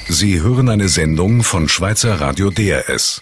Sie hören eine Sendung von Schweizer Radio DRS.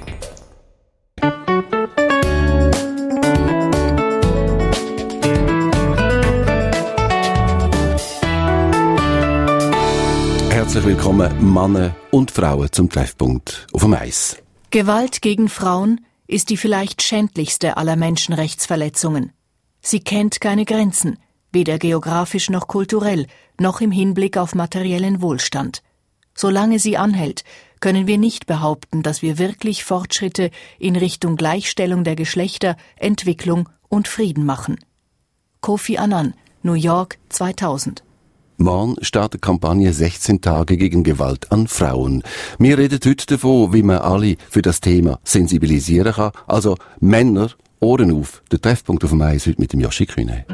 Herzlich willkommen, Männer und Frauen, zum Treffpunkt auf dem Eis. Gewalt gegen Frauen ist die vielleicht schändlichste aller Menschenrechtsverletzungen. Sie kennt keine Grenzen, weder geografisch noch kulturell, noch im Hinblick auf materiellen Wohlstand. Solange sie anhält, können wir nicht behaupten, dass wir wirklich Fortschritte in Richtung Gleichstellung der Geschlechter, Entwicklung und Frieden machen. Kofi Annan, New York 2000. Morgen startet die Kampagne 16 Tage gegen Gewalt an Frauen. Wir reden heute davon, wie man alle für das Thema sensibilisieren kann. Also Männer, Ohren auf. Der Treffpunkt auf dem Eis heute mit dem Joshi Kühne.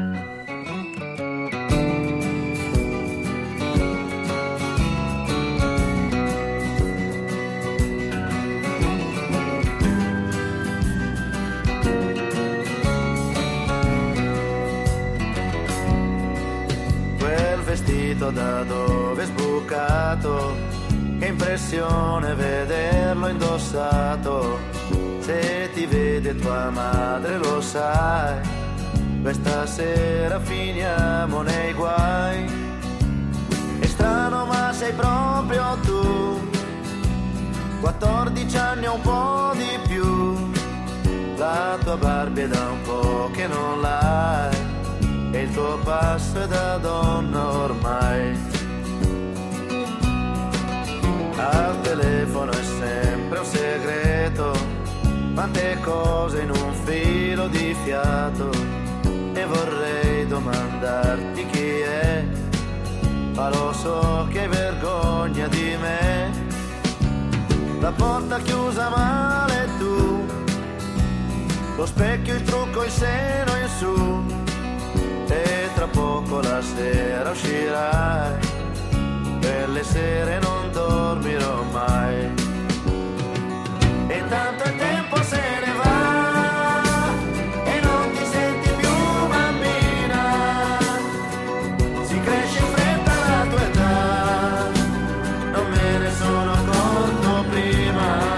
Da dove è sbucato, che impressione vederlo indossato. Se ti vede tua madre lo sai, questa sera finiamo nei guai. È strano ma sei proprio tu, 14 anni o un po' di più. La tua Barbie è da un po' che non l'hai, e il tuo passo è da donna ormai. Al telefono è sempre un segreto, quante cose in un filo di fiato. E vorrei domandarti chi è, ma lo so che hai vergogna di me. La porta chiusa male tu, lo specchio, il trucco, il seno in su. E tra poco la sera uscirai, per le sere non dormirò mai. E tanto il tempo se ne va e non ti senti più bambina. Si cresce in fretta la tua età, non me ne sono accorto prima.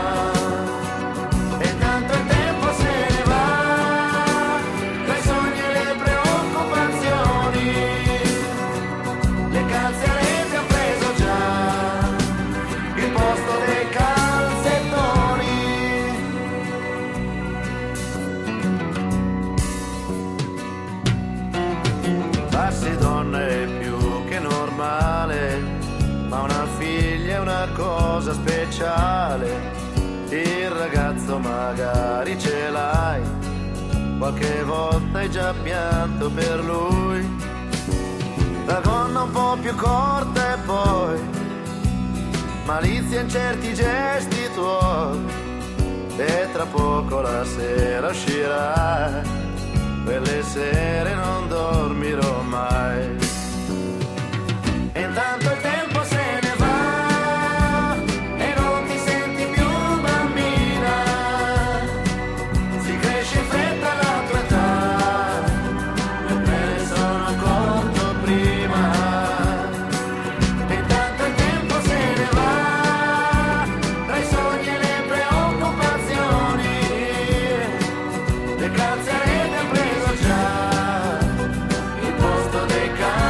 Cosa speciale, il ragazzo magari ce l'hai, qualche volta hai già pianto per lui. La gonna un po' più corta e poi malizia in certi gesti tuoi. E tra poco la sera uscirai, quelle sere non dormirò mai. E intanto il tempo se ne va, le calze avete preso già il posto dei cani.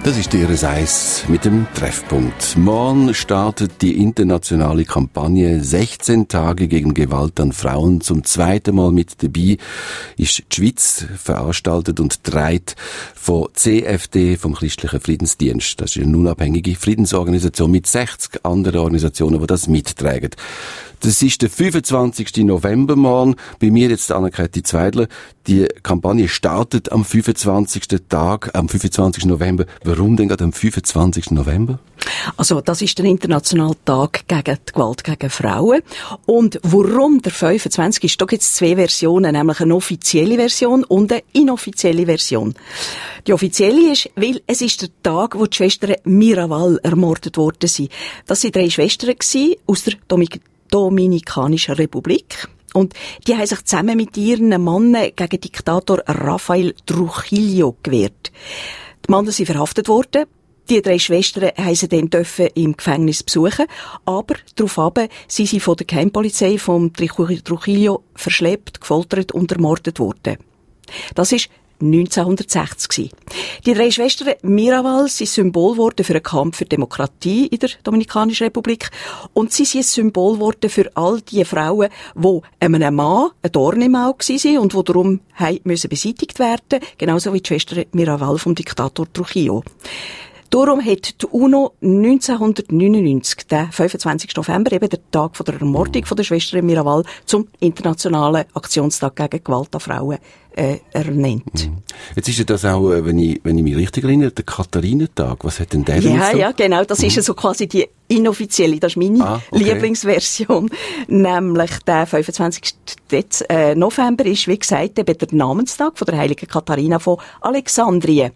Das ist Ihres Eis mit dem Treffpunkt. Morgen startet die internationale Kampagne 16 Tage gegen Gewalt an Frauen. Zum zweiten Mal mit dabei ist die Schweiz, veranstaltet und treibt von CFD, vom Christlichen Friedensdienst. Das ist eine unabhängige Friedensorganisation mit 60 anderen Organisationen, die das mittragen. Das ist der 25. November morgen. Bei mir jetzt Anna-Kathi Zweidler. Die Kampagne startet am 25. Tag, am 25. November. Warum denn gerade am 25. November? Also, das ist der internationale Tag gegen die Gewalt gegen Frauen. Und warum der 25 ist, da gibt es zwei Versionen, nämlich eine offizielle Version und eine inoffizielle Version. Die offizielle ist, weil es ist der Tag, wo die Schwestern Miraval ermordet worden sind. Das waren 3 Schwestern aus der Dominikanischen Republik. Und die haben sich zusammen mit ihren Männern gegen Diktator Rafael Trujillo gewehrt. Die Männer sind verhaftet worden. Die 3 Schwestern haben sie dann im Gefängnis besuchen, aber daraufhin sind sie von der Geheimpolizei vom Trujillo verschleppt, gefoltert und ermordet worden. Das ist 1960. Die 3 Schwestern Miraval sind Symbol geworden für einen Kampf für Demokratie in der Dominikanischen Republik und sie sind ein Symbol geworden für all die Frauen, die einem Mann ein Dorn im Auge waren und die darum müssen beseitigt werden, genauso wie die Schwester Miraval vom Diktator Trujillo. Darum hat die UNO 1999, den 25. November, eben den Tag der Ermordung von der Schwester Miraval, zum Internationalen Aktionstag gegen Gewalt an Frauen ernannt. Jetzt ist ja das auch, wenn ich mich richtig erinnere, der Katharinentag. Was hat denn der denn so? Ja, genau. Das ist ja so quasi die inoffizielle, das ist meine Lieblingsversion. Nämlich der 25. November ist, wie gesagt, eben der Namenstag von der heiligen Katharina von Alexandrien,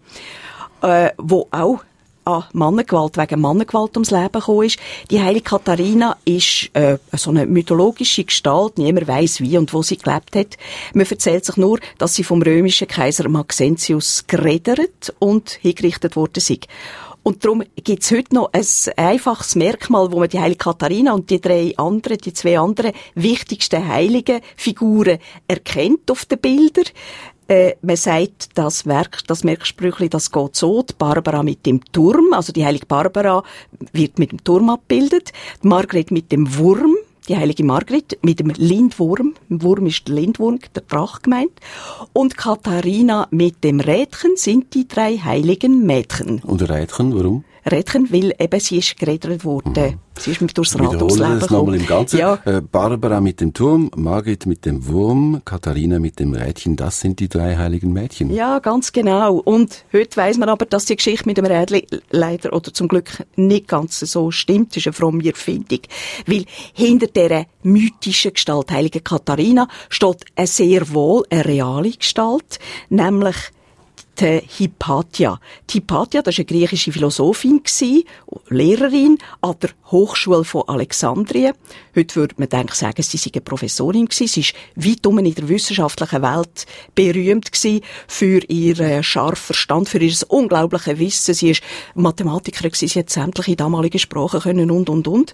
wo auch an Mannengewalt, wegen Mannengewalt ums Leben gekommen ist. Die heilige Katharina ist so eine mythologische Gestalt. Niemand weiss, wie und wo sie gelebt hat. Man erzählt sich nur, dass sie vom römischen Kaiser Maxentius gerädert und hingerichtet worden ist. Und darum gibt es heute noch ein einfaches Merkmal, wo man die heilige Katharina und die 2 anderen wichtigsten heiligen Figuren erkennt auf den Bildern. Man sagt, das Merksprüchli, das geht so, die Barbara mit dem Turm, also die heilige Barbara wird mit dem Turm abgebildet, die Margret mit dem Wurm, die heilige Margret mit dem Lindwurm, im Wurm ist der Lindwurm, der Drache gemeint, und Katharina mit dem Rädchen sind die 3 heiligen Mädchen. Und Rädchen, warum? Rädchen, weil eben sie ist gerädert worden. Sie ist durchs Rad ums Leben das nochmal im Ganzen. Ja. Barbara mit dem Turm, Margret mit dem Wurm, Katharina mit dem Rädchen, das sind die 3 heiligen Mädchen. Ja, ganz genau. Und heute weiss man aber, dass die Geschichte mit dem Rädchen leider oder zum Glück nicht ganz so stimmt. Das ist eine fromme Erfindung. Weil hinter dieser mythischen Gestalt, heilige Katharina, steht sehr wohl eine reale Gestalt, nämlich die Hypatia. Die Hypatia, das war eine griechische Philosophin, Lehrerin an der Hochschule von Alexandrien. Heute würde man sagen, sie sei eine Professorin gewesen. Sie ist weitum in der wissenschaftlichen Welt berühmt gewesen für ihren scharfen Verstand, für ihr unglaubliches Wissen. Sie ist Mathematikerin gewesen, sie hat sämtliche damalige Sprachen können und.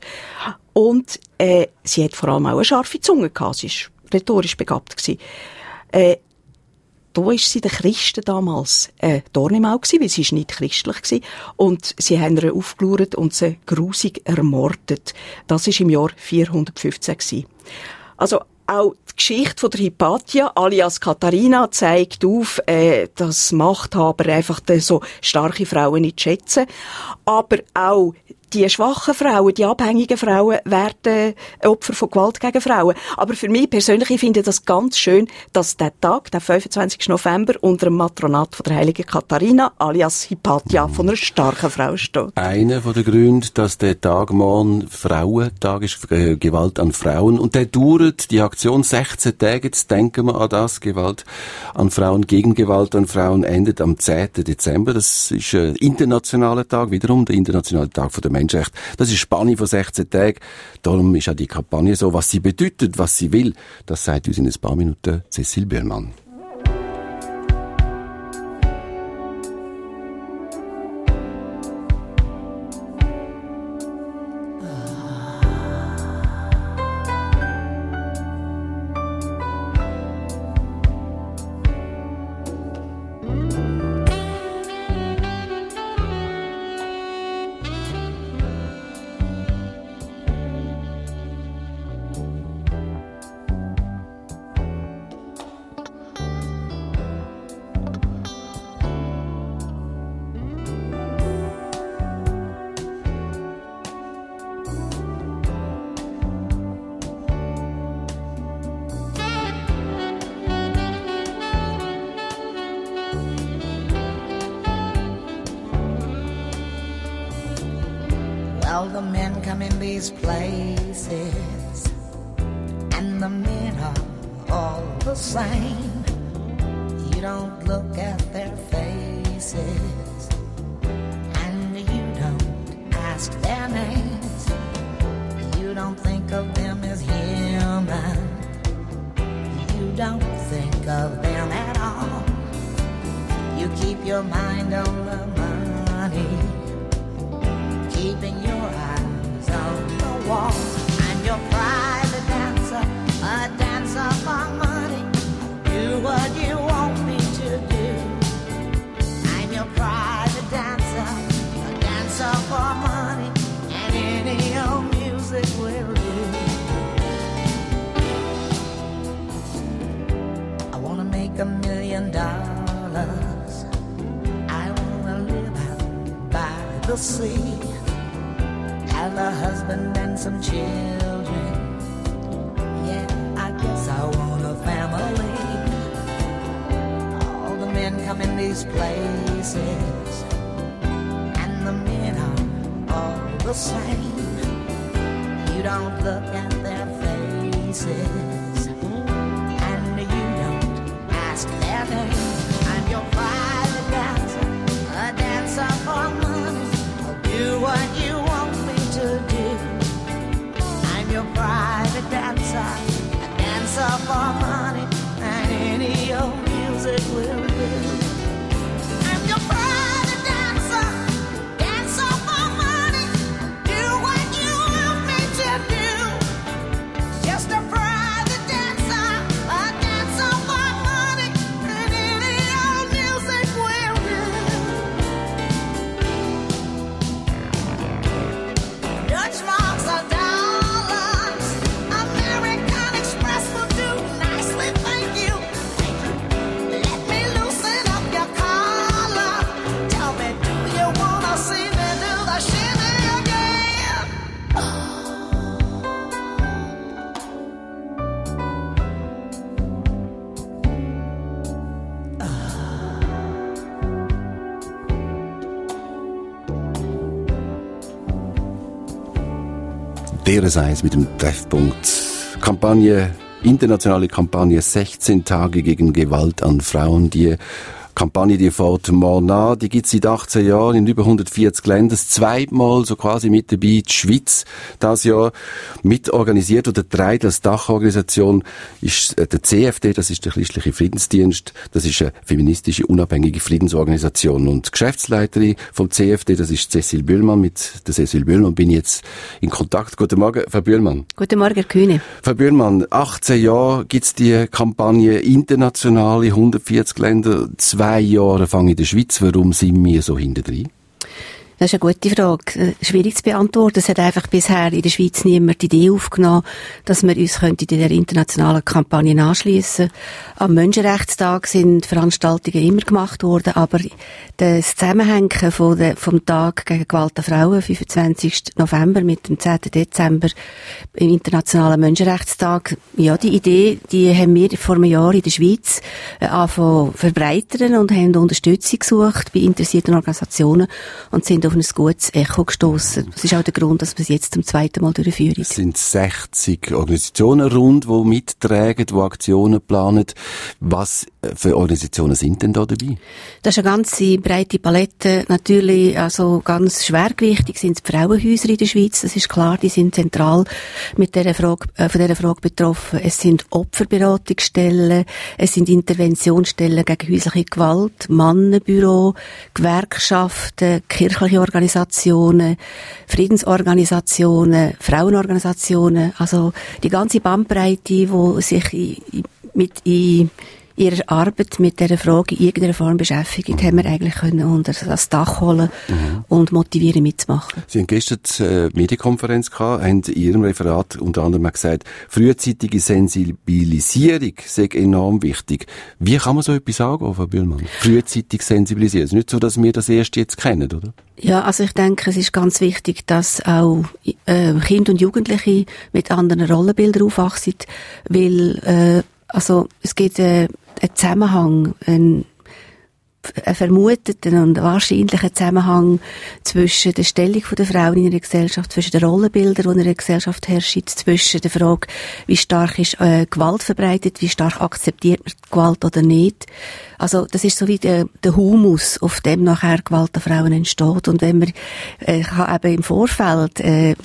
Und sie hat vor allem auch eine scharfe Zunge gehabt. Sie war rhetorisch begabt gewesen. Da war sie den Christen damals Dorn im Auge gewesen, weil sie ist nicht christlich gewesen. Und sie haben ihr aufgelauert und sie grusig ermordet. Das war im Jahr 415 gewesen. Also auch die Geschichte von der Hypatia alias Katharina zeigt auf, dass Machthaber einfach so starke Frauen nicht schätzen. Aber auch die schwachen Frauen, die abhängigen Frauen werden Opfer von Gewalt gegen Frauen. Aber für mich persönlich, ich finde das ganz schön, dass der Tag, der 25. November, unter dem Matronat von der heiligen Katharina, alias Hypatia, von einer starken Frau steht. Einer von den Gründen, dass der Tag morgen Frauentag ist, Gewalt an Frauen. Und der dauert, die Aktion 16 Tage, jetzt denken wir an das, Gewalt an Frauen, gegen Gewalt an Frauen, endet am 10. Dezember. Das ist ein internationaler Tag, wiederum der internationale Tag von der Menschenrechte. Das ist eine Spanne von 16 Tagen. Darum ist auch die Kampagne so, was sie bedeutet, was sie will. Das sagt uns in ein paar Minuten Cécile Bühlmann. the men come in these places, and the men are all the same. You don't look at their faces, and you don't ask their names. You don't think of them as human. You don't think of them at all. You keep your mind on the money, keeping your eyes on the wall. I'm your private dancer, a dancer for money. Do what you want me to do. I'm your private dancer, a dancer for money, and any old music will do. I wanna make $1 million. I wanna live out by the sea, have a husband and some children. Yeah, I guess I want a family. All the men come in these places, and the men are all the same. You don't look at their faces, and you don't ask their name. I'm your private dancer, a dancer for money. I'll do what you want me to do. I'm your private dancer, a dancer for money, and any old music will do. I'm your private dancer, dancer for money. Do what you want me to do. Just a private dancer, a dancer for money, and any old music will do. Dutch marks are dollars, American Express will do nicely, thank you. Let me loosen up your collar. Tell me, do you wanna see me do the shimmy again? Der Eis mit dem Treffpunkt. Kampagne, internationale Kampagne 16 Tage gegen Gewalt an Frauen. Die Kampagne, die fährt morgen an, die gibt es seit 18 Jahren in über 140 Ländern. Das zweitmal so quasi mit dabei die Schweiz. Das Jahr mitorganisiert oder trägt als Dachorganisation ist der CFD, das ist der Christliche Friedensdienst. Das ist eine feministische, unabhängige Friedensorganisation. Und die Geschäftsleiterin vom CFD, das ist Cecil Bühlmann. Mit der Cecil Bühlmann bin ich jetzt in Kontakt. Guten Morgen, Frau Bühlmann. Guten Morgen, Herr Kühne. Frau Bühlmann, 18 Jahre gibt es die Kampagne international in 140 Ländern. 2 Jahre fange in der Schweiz. Warum sind wir so hintendrein? Das ist eine gute Frage. Schwierig zu beantworten. Es hat einfach bisher in der Schweiz niemand die Idee aufgenommen, dass wir uns in der internationalen Kampagne anschliessen. Am Menschenrechtstag sind Veranstaltungen immer gemacht worden, aber das Zusammenhängen vom Tag gegen Gewalt an Frauen, 25. November mit dem 10. Dezember im Internationalen Menschenrechtstag, ja, die Idee, die haben wir vor einem Jahr in der Schweiz angefangen zu verbreitern und haben Unterstützung gesucht bei interessierten Organisationen und sind auf ein gutes Echo gestossen. Das ist auch der Grund, dass wir es jetzt zum zweiten Mal durchführen. Es sind 60 Organisationen rund, die mittragen, die Aktionen planen. Was für Organisationen sind denn da dabei? Das ist eine ganze breite Palette. Natürlich, also ganz schwergewichtig sind die Frauenhäuser in der Schweiz. Das ist klar, die sind zentral mit dieser Frage, von dieser Frage betroffen. Es sind Opferberatungsstellen, es sind Interventionsstellen gegen häusliche Gewalt, Mannenbüro, Gewerkschaften, kirchliche Organisationen, Friedensorganisationen, Frauenorganisationen, also die ganze Bandbreite, die sich mit ihrer Arbeit mit dieser Frage in irgendeiner Form beschäftigt, haben wir eigentlich können unter das Dach holen und motivieren mitzumachen. Sie haben gestern eine Medienkonferenz gehabt, haben in Ihrem Referat unter anderem gesagt, frühzeitige Sensibilisierung sei enorm wichtig. Wie kann man so etwas angehen, Frau Bühlmann? Frühzeitig sensibilisieren. Es ist nicht so, dass wir das erst jetzt kennen, oder? Ja, also ich denke, es ist ganz wichtig, dass auch Kinder und Jugendliche mit anderen Rollenbildern aufwachsen, weil also es gibt einen Zusammenhang vermuteten und wahrscheinlichen Zusammenhang zwischen der Stellung der Frauen in einer Gesellschaft, zwischen den Rollenbildern, die in einer Gesellschaft herrschen, zwischen der Frage, wie stark ist Gewalt verbreitet, wie stark akzeptiert man Gewalt oder nicht. Also das ist so wie der Humus, auf dem nachher Gewalt an Frauen entsteht. Und wenn man kann eben im Vorfeld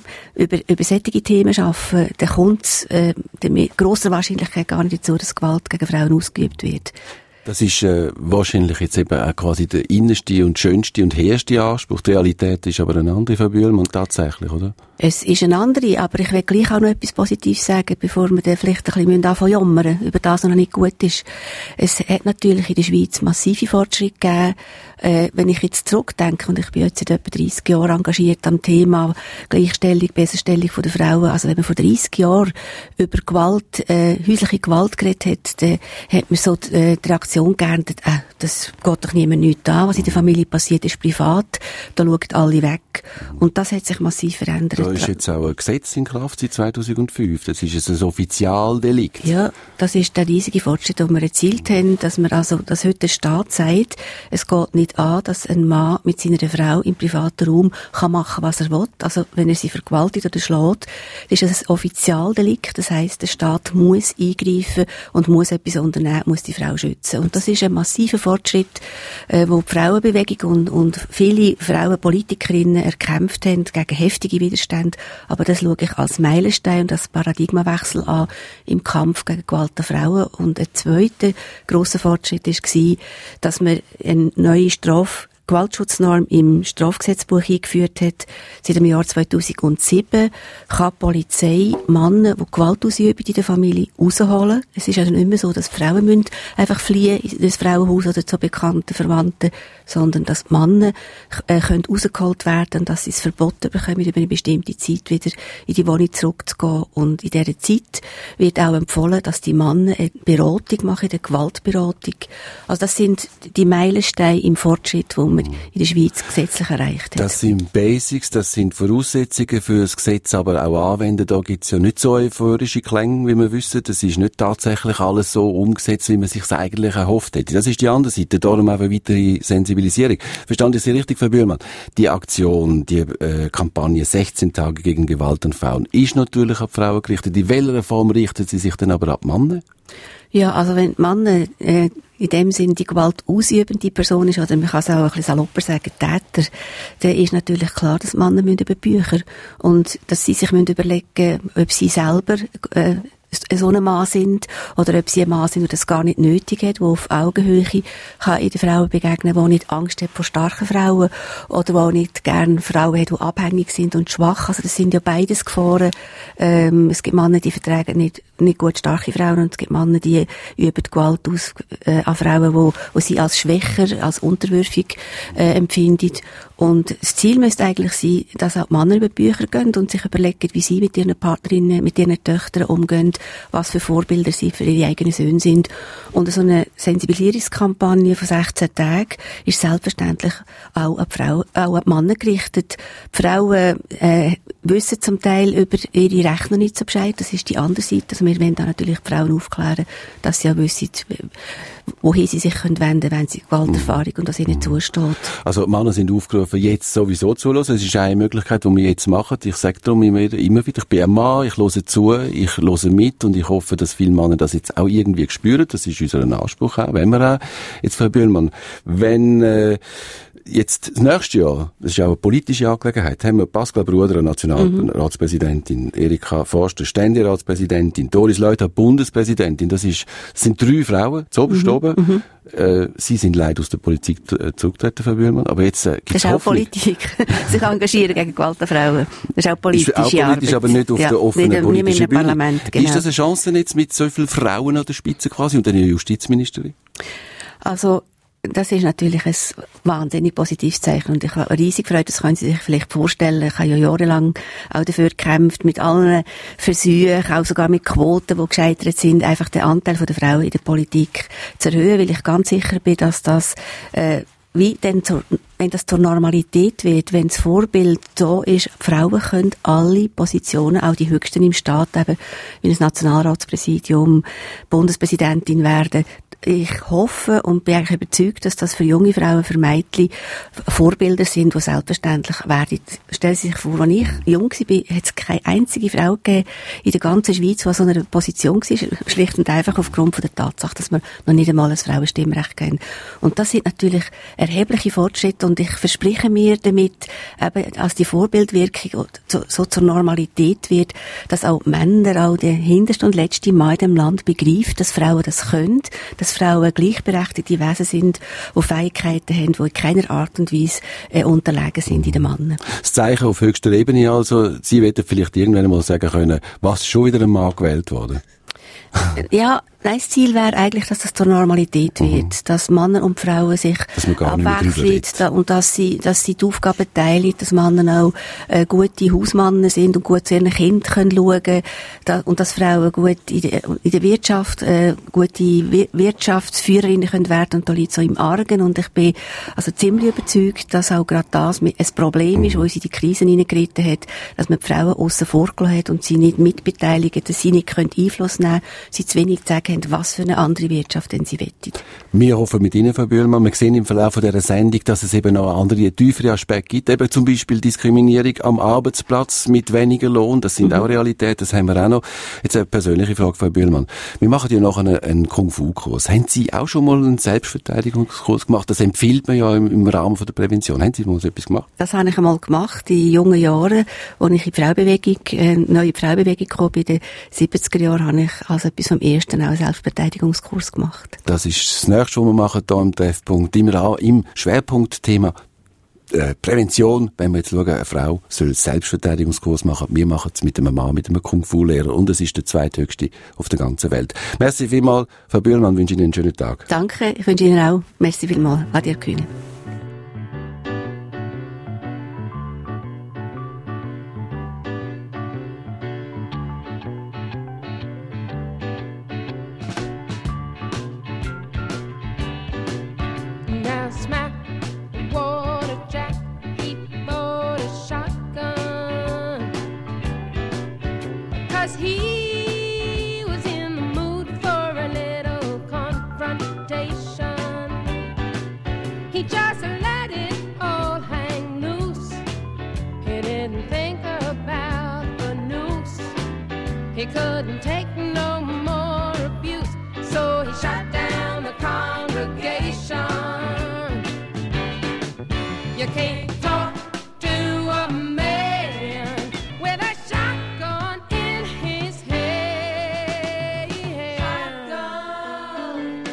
über solche Themen arbeiten, dann kommt es mit grosser Wahrscheinlichkeit gar nicht dazu, dass Gewalt gegen Frauen ausgeübt wird. Das ist wahrscheinlich jetzt eben auch quasi der innerste und schönste und heheste Anspruch. Die Realität ist aber eine andere, Frau Bühlmann, tatsächlich, oder? Es ist eine andere, aber ich will gleich auch noch etwas Positives sagen, bevor wir dann vielleicht ein bisschen anfangen jammern, über das, was noch nicht gut ist. Es hat natürlich in der Schweiz massive Fortschritte gegeben. Wenn ich jetzt zurückdenke, und ich bin jetzt seit etwa 30 Jahren engagiert am Thema Gleichstellung, Besserstellung der Frauen, also wenn man vor 30 Jahren über Gewalt, häusliche Gewalt geredet hat, dann hat man so die Reaktion geerntet, das geht doch niemand nichts an, was in der Familie passiert, ist privat, da schauen alle weg. Und das hat sich massiv verändert. Da ist jetzt auch ein Gesetz in Kraft seit 2005. Das ist ein Offizialdelikt. Ja, das ist der riesige Fortschritt, den wir erzielt haben, dass heute der Staat sagt, es geht nicht an, dass ein Mann mit seiner Frau im privaten Raum kann machen, was er will. Also, wenn er sie vergewaltigt oder schlägt, ist es ein Offizialdelikt. Das heisst, der Staat muss eingreifen und muss etwas unternehmen, muss die Frau schützen. Und das ist ein massiver Fortschritt, wo die Frauenbewegung und viele Frauenpolitikerinnen erkämpft haben gegen heftige Widerstände. Aber das schaue ich als Meilenstein und als Paradigmawechsel an im Kampf gegen Gewalt an Frauen. Und ein zweiter grosser Fortschritt war, dass wir eine neue Gewaltschutznorm im Strafgesetzbuch eingeführt hat. Seit dem Jahr 2007 kann die Polizei Männer, die Gewalt ausüben in der Familie, rausholen. Es ist also nicht mehr so, dass Frauen müssen einfach fliehen in das Frauenhaus oder zu bekannten Verwandten, sondern dass die Männer können rausgeholt werden, dass sie es verboten bekommen, über eine bestimmte Zeit wieder in die Wohnung zurückzugehen. Und in dieser Zeit wird auch empfohlen, dass die Männer eine Beratung machen, eine Gewaltberatung. Also das sind die Meilensteine im Fortschritt, wo wir in der Schweiz gesetzlich erreicht haben. Das sind Basics, das sind Voraussetzungen für das Gesetz, aber auch anwenden. Da gibt es ja nicht so euphorische Klänge, wie wir wissen. Das ist nicht tatsächlich alles so umgesetzt, wie man sich es eigentlich erhofft hätte. Das ist die andere Seite. Darum auch eine weitere Sensibilisierung. Verstand ich Sie richtig, Frau Bühlmann? Die Aktion, die Kampagne 16 Tage gegen Gewalt an Frauen ist natürlich an die Frauen gerichtet. In welcher Form richtet sie sich denn aber an die Männer? Ja, also wenn die Männer in dem Sinn die Gewalt ausübende Person ist, oder man kann es auch ein bisschen salopper sagen, Täter, dann ist natürlich klar, dass Männer über Bücher und dass sie sich überlegen müssen, ob sie selber so ein Mann sind oder ob sie ein Mann sind, der das gar nicht nötig hat, der auf Augenhöhe kann in den Frauen begegnen, der nicht Angst hat vor starken Frauen oder der nicht gerne Frauen hat, die abhängig sind und schwach. Also das sind ja beides Gefahren. Es gibt Männer, die vertragen nicht gut starke Frauen und es gibt Männer, die üben Gewalt aus an Frauen, wo sie als schwächer, als unterwürfig empfinden. Und das Ziel müsste eigentlich sein, dass auch die Männer über die Bücher gehen und sich überlegen, wie sie mit ihren Partnerinnen, mit ihren Töchtern umgehen, was für Vorbilder sie für ihre eigenen Söhne sind. Und so eine Sensibilisierungskampagne von 16 Tagen ist selbstverständlich auch an die Frauen, auch an die Männer gerichtet. Die Frauen wissen zum Teil über ihre Rechte noch nicht so Bescheid. Das ist die andere Seite. Also wir wollen da natürlich die Frauen aufklären, dass sie auch wissen, wohin sie sich wenden können, wenn sie Gewalterfahrung und was ihnen zusteht. Also die Männer sind aufgerufen, jetzt sowieso zuzuhören. Es ist eine Möglichkeit, die wir jetzt machen. Ich sage darum immer wieder, ich bin ein Mann, ich höre zu, ich höre mit und ich hoffe, dass viele Männer das jetzt auch irgendwie spüren. Das ist unser Anspruch auch, wenn wir auch. Jetzt, Frau Bühlmann, wenn jetzt das nächste Jahr, das ist auch eine politische Angelegenheit, haben wir Pascal Bruder, eine Nationalratspräsidentin, Erika Forster, Ständeraratspräsidentin, Doris Leuthard, Bundespräsidentin. Das sind 3 Frauen, zuoberst oben. Sie sind leider aus der Politik zurückgetreten, Frau Bühlmann, aber jetzt gibt's das ist auch Hoffnung. Politik, sich engagieren gegen Gewalt an Frauen. Das ist auch politische Arbeit. Ist auch politisch, aber nicht auf der offenen politischen Bühne. Parlament, genau. Ist das eine Chance jetzt mit so vielen Frauen an der Spitze quasi und einer Justizministerin? Also das ist natürlich ein wahnsinnig positives Zeichen und ich habe riesig gefreut, das können Sie sich vielleicht vorstellen. Ich habe ja jahrelang auch dafür gekämpft, mit allen Versuchen, auch sogar mit Quoten, die gescheitert sind, einfach den Anteil der Frauen in der Politik zu erhöhen, weil ich ganz sicher bin, dass das wenn das zur Normalität wird, wenn das Vorbild da ist, Frauen können alle Positionen, auch die höchsten im Staat, eben wie das Nationalratspräsidium, Bundespräsidentin werden, ich hoffe und bin eigentlich überzeugt, dass das für junge Frauen, für Mädchen Vorbilder sind, die selbstverständlich werden. Stellen Sie sich vor, als ich jung war, hat es keine einzige Frau gegeben in der ganzen Schweiz, die an so einer Position war, schlicht und einfach aufgrund von der Tatsache, dass wir noch nicht einmal ein Frauenstimmrecht kennen. Und das sind natürlich erhebliche Fortschritte und ich verspreche mir damit, eben, als die Vorbildwirkung so zur Normalität wird, dass auch Männer, auch der hinterste und letzte Mann in dem Land begreift, dass Frauen das können, dass Frauen gleichberechtigte Wesen sind, die Fähigkeiten haben, die in keiner Art und Weise unterlegen sind in den Männern. Das Zeichen auf höchster Ebene also, Sie werden vielleicht irgendwann mal sagen können, was schon wieder ein Mann gewählt wurde? Ja, nein, das Ziel wäre eigentlich, dass das zur Normalität wird, dass Männer und Frauen sich abwechseln und dass sie die Aufgaben teilen, dass Männer auch gute Hausmänner sind und gut zu ihren Kindern schauen können und dass Frauen gut in der Wirtschaft gute Wirtschaftsführerinnen können werden und da liegt so im Argen und ich bin also ziemlich überzeugt, dass auch gerade das ein Problem ist, wo uns in die Krisen hineingeritten hat, dass man die Frauen aussen vor gelassen hat und sie nicht mitbeteiligen, dass sie nicht Einfluss nehmen können, sie zu wenig zu sagen haben, was für eine andere Wirtschaft denn sie wettet. Wir hoffen mit Ihnen, Frau Bühlmann, wir sehen im Verlauf dieser Sendung, dass es eben noch andere, tiefere Aspekte gibt, eben zum Beispiel Diskriminierung am Arbeitsplatz mit weniger Lohn, das sind auch Realitäten, das haben wir auch noch. Jetzt eine persönliche Frage, Frau Bühlmann. Wir machen ja noch einen Kung-Fu-Kurs. Haben Sie auch schon mal einen Selbstverteidigungskurs gemacht? Das empfiehlt man ja im Rahmen von der Prävention. Haben Sie mal so etwas gemacht? Das habe ich einmal gemacht, in jungen Jahren, als ich in die Frauenbewegung, neue Frauenbewegung kam, in den 70er Jahren, habe ich also etwas vom ersten auch einen Selbstverteidigungskurs gemacht. Das ist das Nächste, was wir machen hier im Treffpunkt. Immer im Schwerpunktthema Prävention. Wenn wir jetzt schauen, eine Frau soll einen Selbstverteidigungskurs machen. Wir machen es mit einem Mann, mit einem Kung-Fu-Lehrer. Und es ist der zweithöchste auf der ganzen Welt. Merci vielmals, Frau Bühlmann. Ich wünsche Ihnen einen schönen Tag. Danke, ich wünsche Ihnen auch. Merci vielmals. Ade, Kühne. He was in the mood for a little confrontation. He just let it all hang loose. He didn't think about the noose. He couldn't take no more abuse, so he shot down the congregation. You can't talk to a man with a shotgun in his head. Shotgun.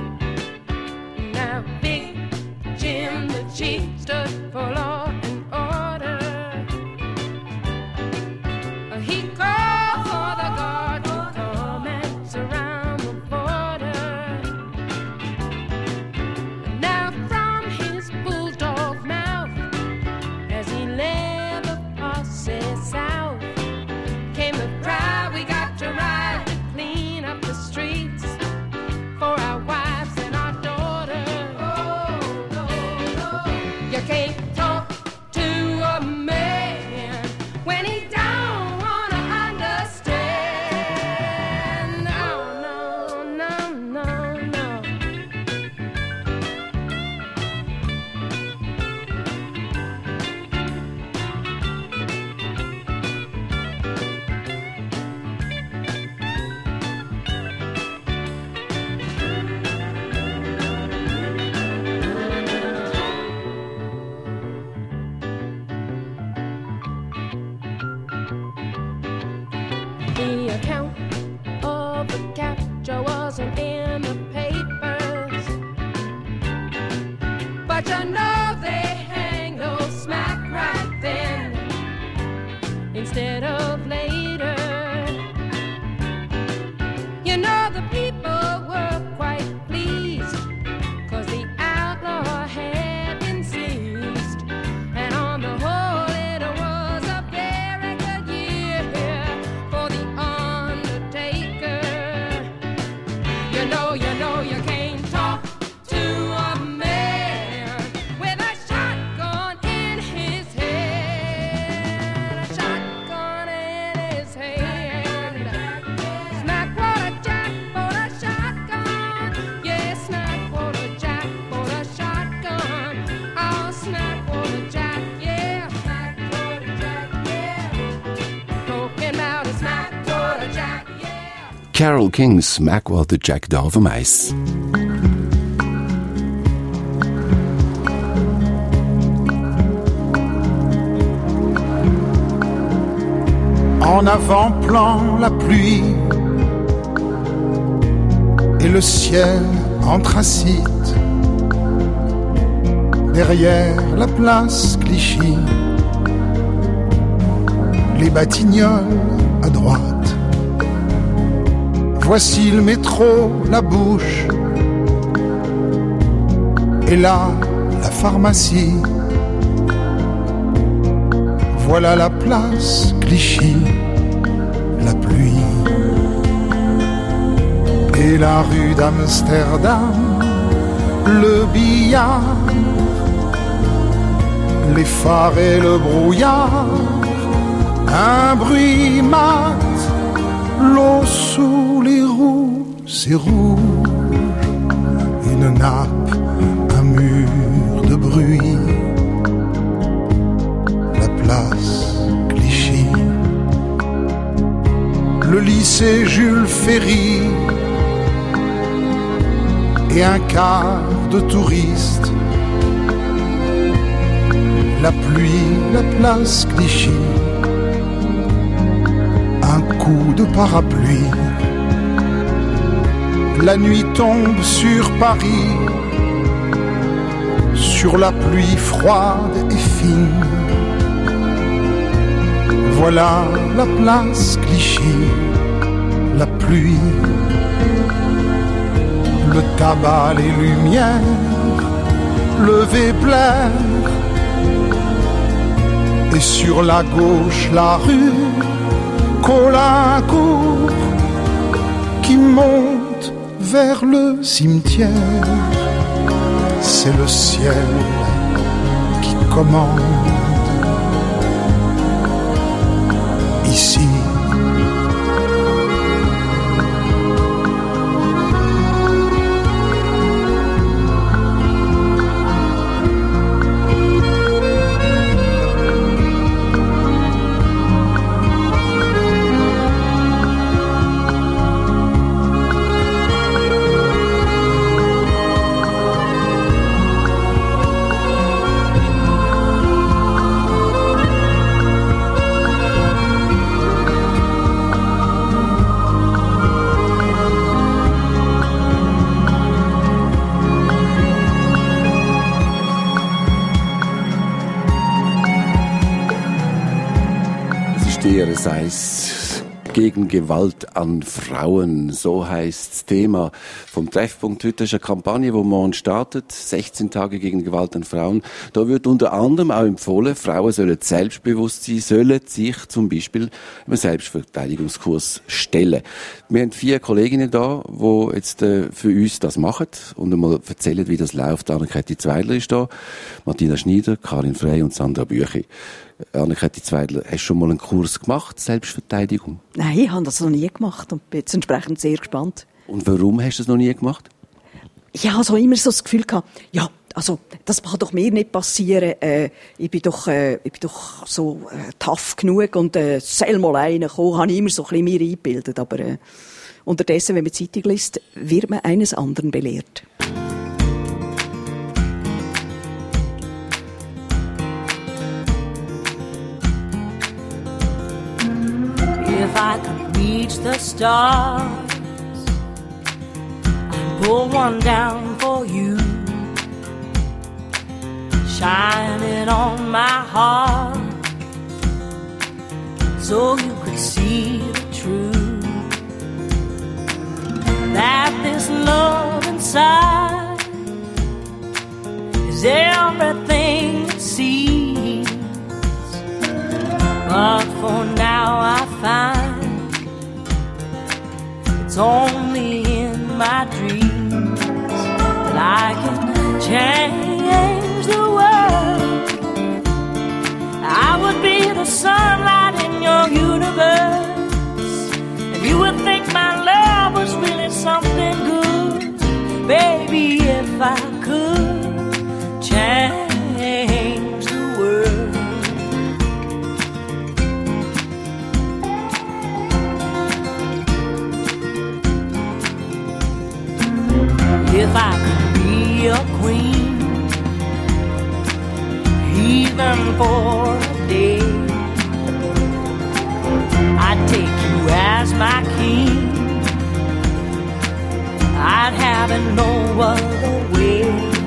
Now Big Jim the Chief stood for law and order. Carole King, Smackwell de Jack Darver Mais. En avant-plan, la pluie et le ciel anthracite. Derrière la place Clichy, les Batignolles à droite. Voici le métro, la bouche, et là, la pharmacie. Voilà la place Clichy, la pluie. Et la rue d'Amsterdam, le billard, les phares et le brouillard, un bruit mat, l'eau sous les roues, c'est rouge, une nappe, un mur de bruit, la place Clichy, le lycée Jules Ferry et un quart de touristes. La pluie, la place Clichy, un coup de parapluie. La nuit tombe sur Paris, sur la pluie froide et fine. Voilà la place Clichy, la pluie, le tabac, les lumières, le Weber. Et sur la gauche, la rue Colincourt qui monte vers le cimetière. C'est le ciel qui commande ici. Es heißt gegen Gewalt an Frauen, so heißt das Thema vom Treffpunkt heute. Das ist eine Kampagne, die morgen startet, 16 Tage gegen Gewalt an Frauen. Da wird unter anderem auch empfohlen, Frauen sollen selbstbewusst sein, sollen sich zum Beispiel einem Selbstverteidigungskurs stellen. Wir haben 4 Kolleginnen da, die jetzt für uns das machen und einmal erzählen, wie das läuft. Anne-Käthi Zweidler ist da, Martina Schneider, Karin Frey und Sandra Büchi. Anne-Käthi Zweidler, hast du schon mal einen Kurs gemacht, Selbstverteidigung? Nein, ich habe das noch nie gemacht und bin jetzt entsprechend sehr gespannt. Und warum hast du das noch nie gemacht? Ich habe so immer so das Gefühl gehabt, ja, also, das kann doch mir nicht passieren. Ich bin doch so tough genug und soll mal reinkommen, habe ich immer so ein bisschen mir eingebildet. Aber unterdessen, wenn man die Zeitung liest, wird man eines anderen belehrt. If I could reach the stars, I'd pull one down for you, shine it on my heart, so you could see the truth, that this love inside is everything it seems. But for now I find it's only in my dreams that I can change the world. I would be the sunlight in your universe, and you would think my love was really something good. Baby, if I could change the world. I could be a queen, even for a day, I'd take you as my king, I'd have it no other way,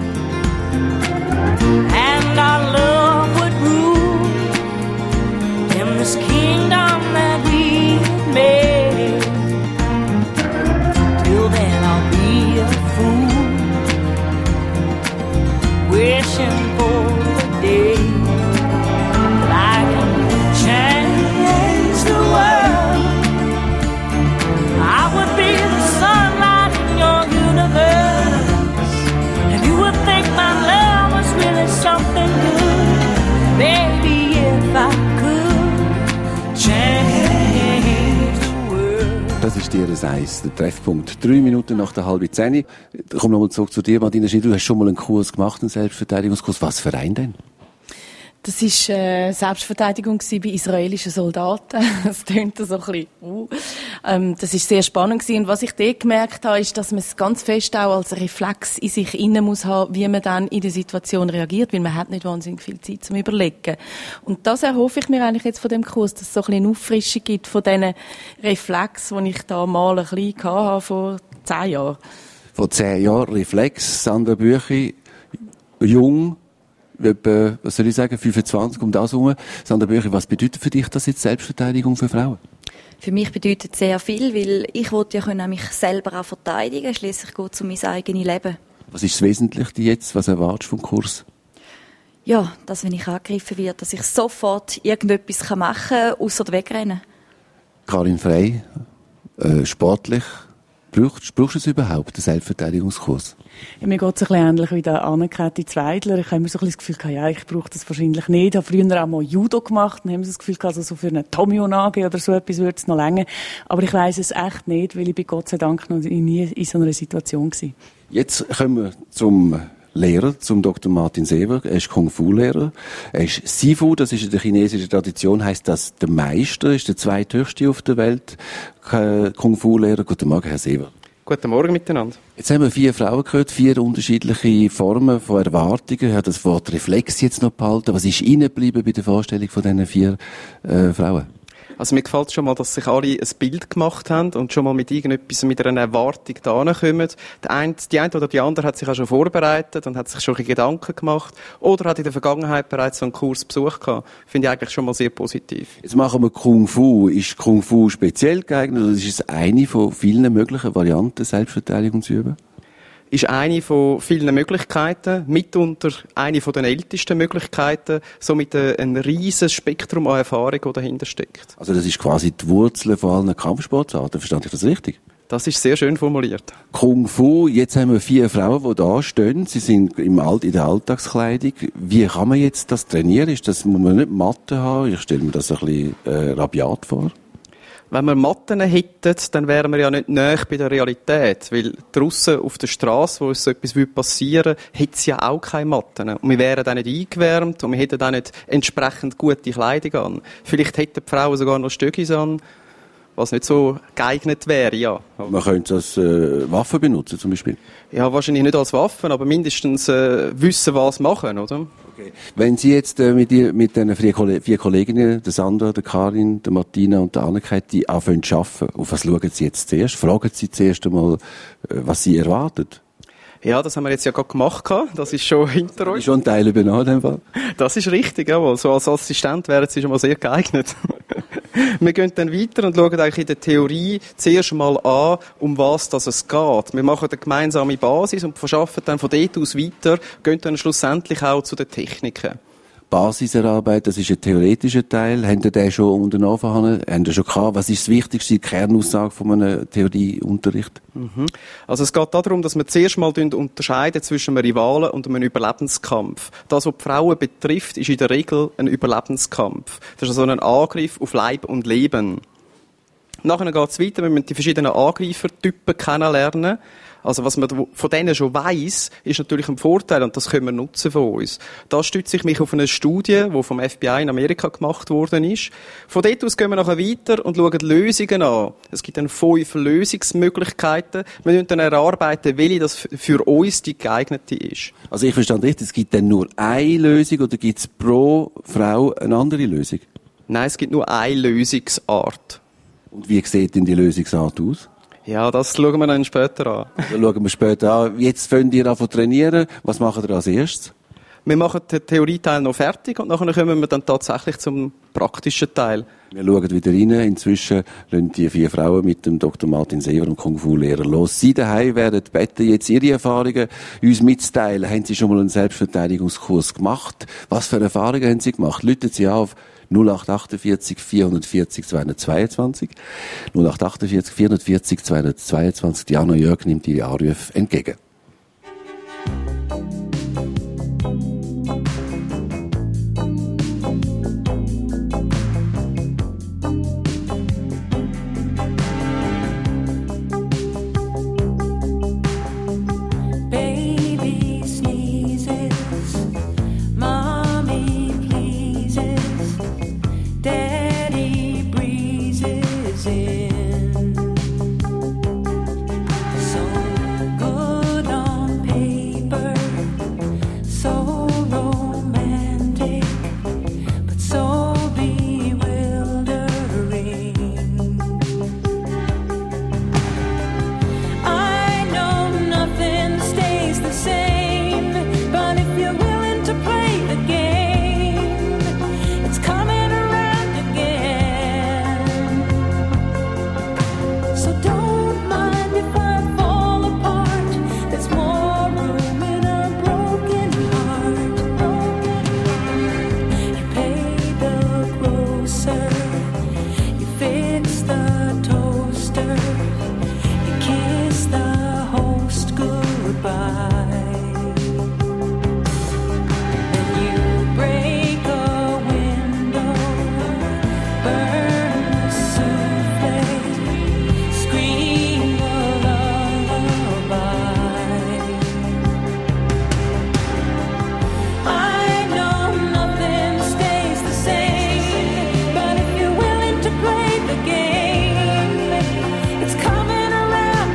and our love would rule in this kingdom that we made. Till then I'll be a fool, wishing for the day that I can change the world. I would be the sunlight in your universe, and you would think my love was really something good. Baby, if I could change the world. Das ist dir das Eis, der Treffpunkt. 3 Minuten nach der 9:30. Ich komme nochmal zurück zu dir, Martina Schied. Du hast schon mal einen Kurs gemacht, einen Selbstverteidigungskurs. Was für einen denn? Das war Selbstverteidigung bei israelischen Soldaten. Das tönt so ein bisschen, das war sehr spannend gewesen. Und was ich dort gemerkt habe, ist, dass man es ganz fest auch als Reflex in sich innen muss haben, wie man dann in der Situation reagiert, weil man hat nicht wahnsinnig viel Zeit zum Überlegen. Und das erhoffe ich mir eigentlich jetzt von dem Kurs, dass es so ein bisschen eine Auffrischung gibt von diesen Reflex, die ich da mal ein bisschen hatte vor 10 Jahren. Vor 10 Jahren Reflex, Sandra Büchi, jung, etwa, was soll ich sagen, 25 um das herum. Sandra Büchi, was bedeutet für dich das jetzt Selbstverteidigung für Frauen? Für mich bedeutet es sehr viel, weil ich wollte ja mich selber auch verteidigen. Schliesslich geht es um mein eigenes Leben. Was ist das Wesentliche jetzt? Was erwartest du vom Kurs? Ja, dass wenn ich angegriffen werde, dass ich sofort irgendetwas machen kann, ausser wegrennen. Karin Frey, sportlich, brauchst du es überhaupt, den Selbstverteidigungskurs? Ja, mir geht es ein bisschen ähnlich wie der Anne-Kathi Zweidler. Ich habe immer so ein bisschen das Gefühl, ja, ich brauche das wahrscheinlich nicht. Ich habe früher auch mal Judo gemacht und habe das Gefühl, also so für eine Tomio-Nage oder so etwas würde es noch länger. Aber ich weiss es echt nicht, weil ich bin Gott sei Dank noch nie in so einer Situation gewesen. Jetzt kommen wir zum Lehrer, zum Dr. Martin Sever. Er ist Kung-Fu-Lehrer. Er ist Sifu, das ist in der chinesischen Tradition, heisst das der Meister, ist der zweithöchste auf der Welt Kung-Fu-Lehrer. Guten Morgen, Herr Sever. Guten Morgen miteinander. Jetzt haben wir 4 Frauen gehört, 4 unterschiedliche Formen von Erwartungen. Ich habe das Wort Reflex jetzt noch behalten. Was ist Ihnen geblieben bei der Vorstellung von diesen 4 Frauen? Also mir gefällt schon mal, dass sich alle ein Bild gemacht haben und schon mal mit irgendetwas, mit einer Erwartung da kommen. Die eine oder die andere hat sich auch schon vorbereitet und hat sich schon Gedanken gemacht oder hat in der Vergangenheit bereits so einen Kurs besucht gehabt. Finde ich eigentlich schon mal sehr positiv. Jetzt machen wir Kung Fu. Ist Kung Fu speziell geeignet oder ist es eine von vielen möglichen Varianten, Selbstverteidigung zu üben? Ist eine von vielen Möglichkeiten, mitunter eine von den ältesten Möglichkeiten, somit ein riesiges Spektrum an Erfahrung, das dahinter steckt. Also das ist quasi die Wurzel von allen Kampfsportarten, verstand ich das richtig? Das ist sehr schön formuliert. Kung Fu, jetzt haben wir 4 Frauen, die da stehen, sie sind in der Alltagskleidung. Wie kann man jetzt das trainieren? Muss man nicht Matte haben? Ich stelle mir das ein bisschen rabiat vor. Wenn wir Matten hätten, dann wären wir ja nicht nahe bei der Realität. Weil draussen auf der Straße, wo so etwas passieren würde, hätte es ja auch keine Matten. Und wir wären dann nicht eingewärmt und wir hätten auch nicht entsprechend gute Kleidung an. Vielleicht hätten die Frauen sogar noch Stöckis an, was nicht so geeignet wäre, ja. Man könnte das als Waffe benutzen, zum Beispiel? Ja, wahrscheinlich nicht als Waffen, aber mindestens wissen, was machen, oder? Okay. Wenn Sie jetzt mit den 4 Kolleginnen, der Sandra, der Karin, der Martina und der Anne-Kathi anfangen zu arbeiten, auf was schauen Sie jetzt zuerst? Fragen Sie zuerst einmal, was Sie erwartet? Ja, das haben wir jetzt ja gerade gemacht. Das ist schon hinter uns. Das ist schon ein Teil übernommen, in dem Fall. Das ist richtig, jawohl. So als Assistent wären Sie schon mal sehr geeignet. Wir gehen dann weiter und schauen eigentlich in der Theorie zuerst mal an, um was es geht. Wir machen eine gemeinsame Basis und verschaffen dann von dort aus weiter, gehen dann schlussendlich auch zu den Techniken. Basis erarbeiten, das ist ein theoretischer Teil. Haben Sie den schon unternommen? Haben Sie schon gehabt? Was ist das Wichtigste, die Kernaussage von einem Theorieunterricht? Also es geht darum, dass wir zuerst mal unterscheiden zwischen einem Rivalen und einem Überlebenskampf. Das, was die Frauen betrifft, ist in der Regel ein Überlebenskampf. Das ist also ein Angriff auf Leib und Leben. Nachher geht es weiter, wir müssen die verschiedenen Angreifertypen kennenlernen. Also was man von denen schon weiss, ist natürlich ein Vorteil und das können wir nutzen von uns. Da stütze ich mich auf eine Studie, die vom FBI in Amerika gemacht worden ist. Von dort aus gehen wir nachher weiter und schauen Lösungen an. Es gibt dann 5 Lösungsmöglichkeiten. Wir müssen dann erarbeiten, welche das für uns die geeignete ist. Also ich verstehe richtig, es gibt dann nur eine Lösung oder gibt es pro Frau eine andere Lösung? Nein, es gibt nur eine Lösungsart. Und wie sieht denn die Lösungsart aus? Ja, das schauen wir dann später an. Das schauen wir später an. Jetzt fangen ihr an zu trainieren. Was machen ihr als erstes? Wir machen den Theorieteil noch fertig und nachher kommen wir dann tatsächlich zum praktischen Teil. Wir schauen wieder rein. Inzwischen lassen die 4 Frauen mit dem Dr. Martin Sever, dem Kung-Fu-Lehrer, los. Sie daheim werden beten, jetzt ihre Erfahrungen uns mitzuteilen. Haben Sie schon mal einen Selbstverteidigungskurs gemacht? Was für Erfahrungen haben Sie gemacht? Rufen Sie auf 0848 440 222. 0848 440 222. Diana Jörg nimmt Ihre Anrufe entgegen. Baby sneezes, mommy pleases, daddy breezes in. So good on paper, so romantic, but so bewildering. I know nothing stays the same, but if you're willing to play the game, it's coming around again. So don't mind if I fall apart. There's more room in a broken heart. You pay the grocer, you fix the toaster, you kiss the host goodbye. Then you break a window, burn the souffle, scream a lullaby. I know nothing stays the same, but if you're willing to play the game, it's coming around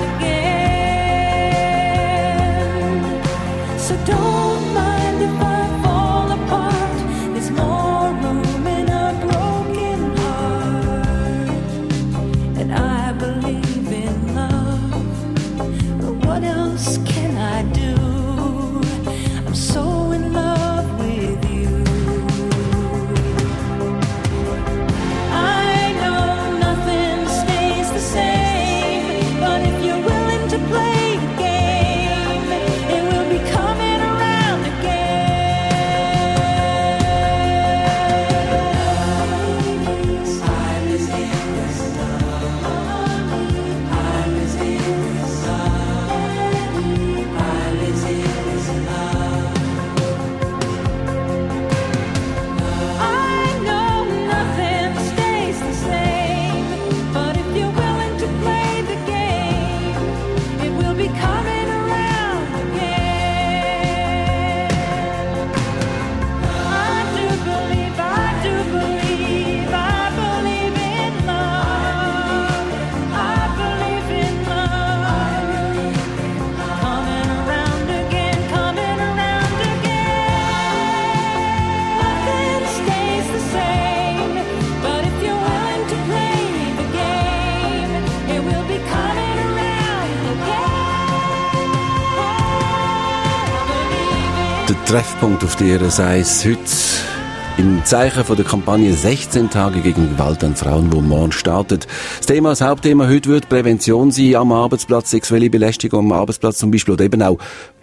again. So don't mind if I fall apart. There's more room in a broken heart. And I believe in love, but what else can I do? I'm so in love with you. I know nothing stays the same, but if you're willing to play the game, it will be coming around again. I was in this love. I was in this love. I was in this love. I know nothing stays the same, but if you're willing to play the game, it will be coming around again. I do believe, I do believe, I believe in love. I believe in love. Coming around again, coming around again. Nothing stays the same, but if you're willing to play the game, it will be coming around again. Der Treffpunkt auf der Eis heute im Zeichen von der Kampagne 16 Tage gegen Gewalt an Frauen, wo morgen startet. Das Hauptthema heute wird Prävention sein am Arbeitsplatz, sexuelle Belästigung am Arbeitsplatz zum Beispiel oder eben auch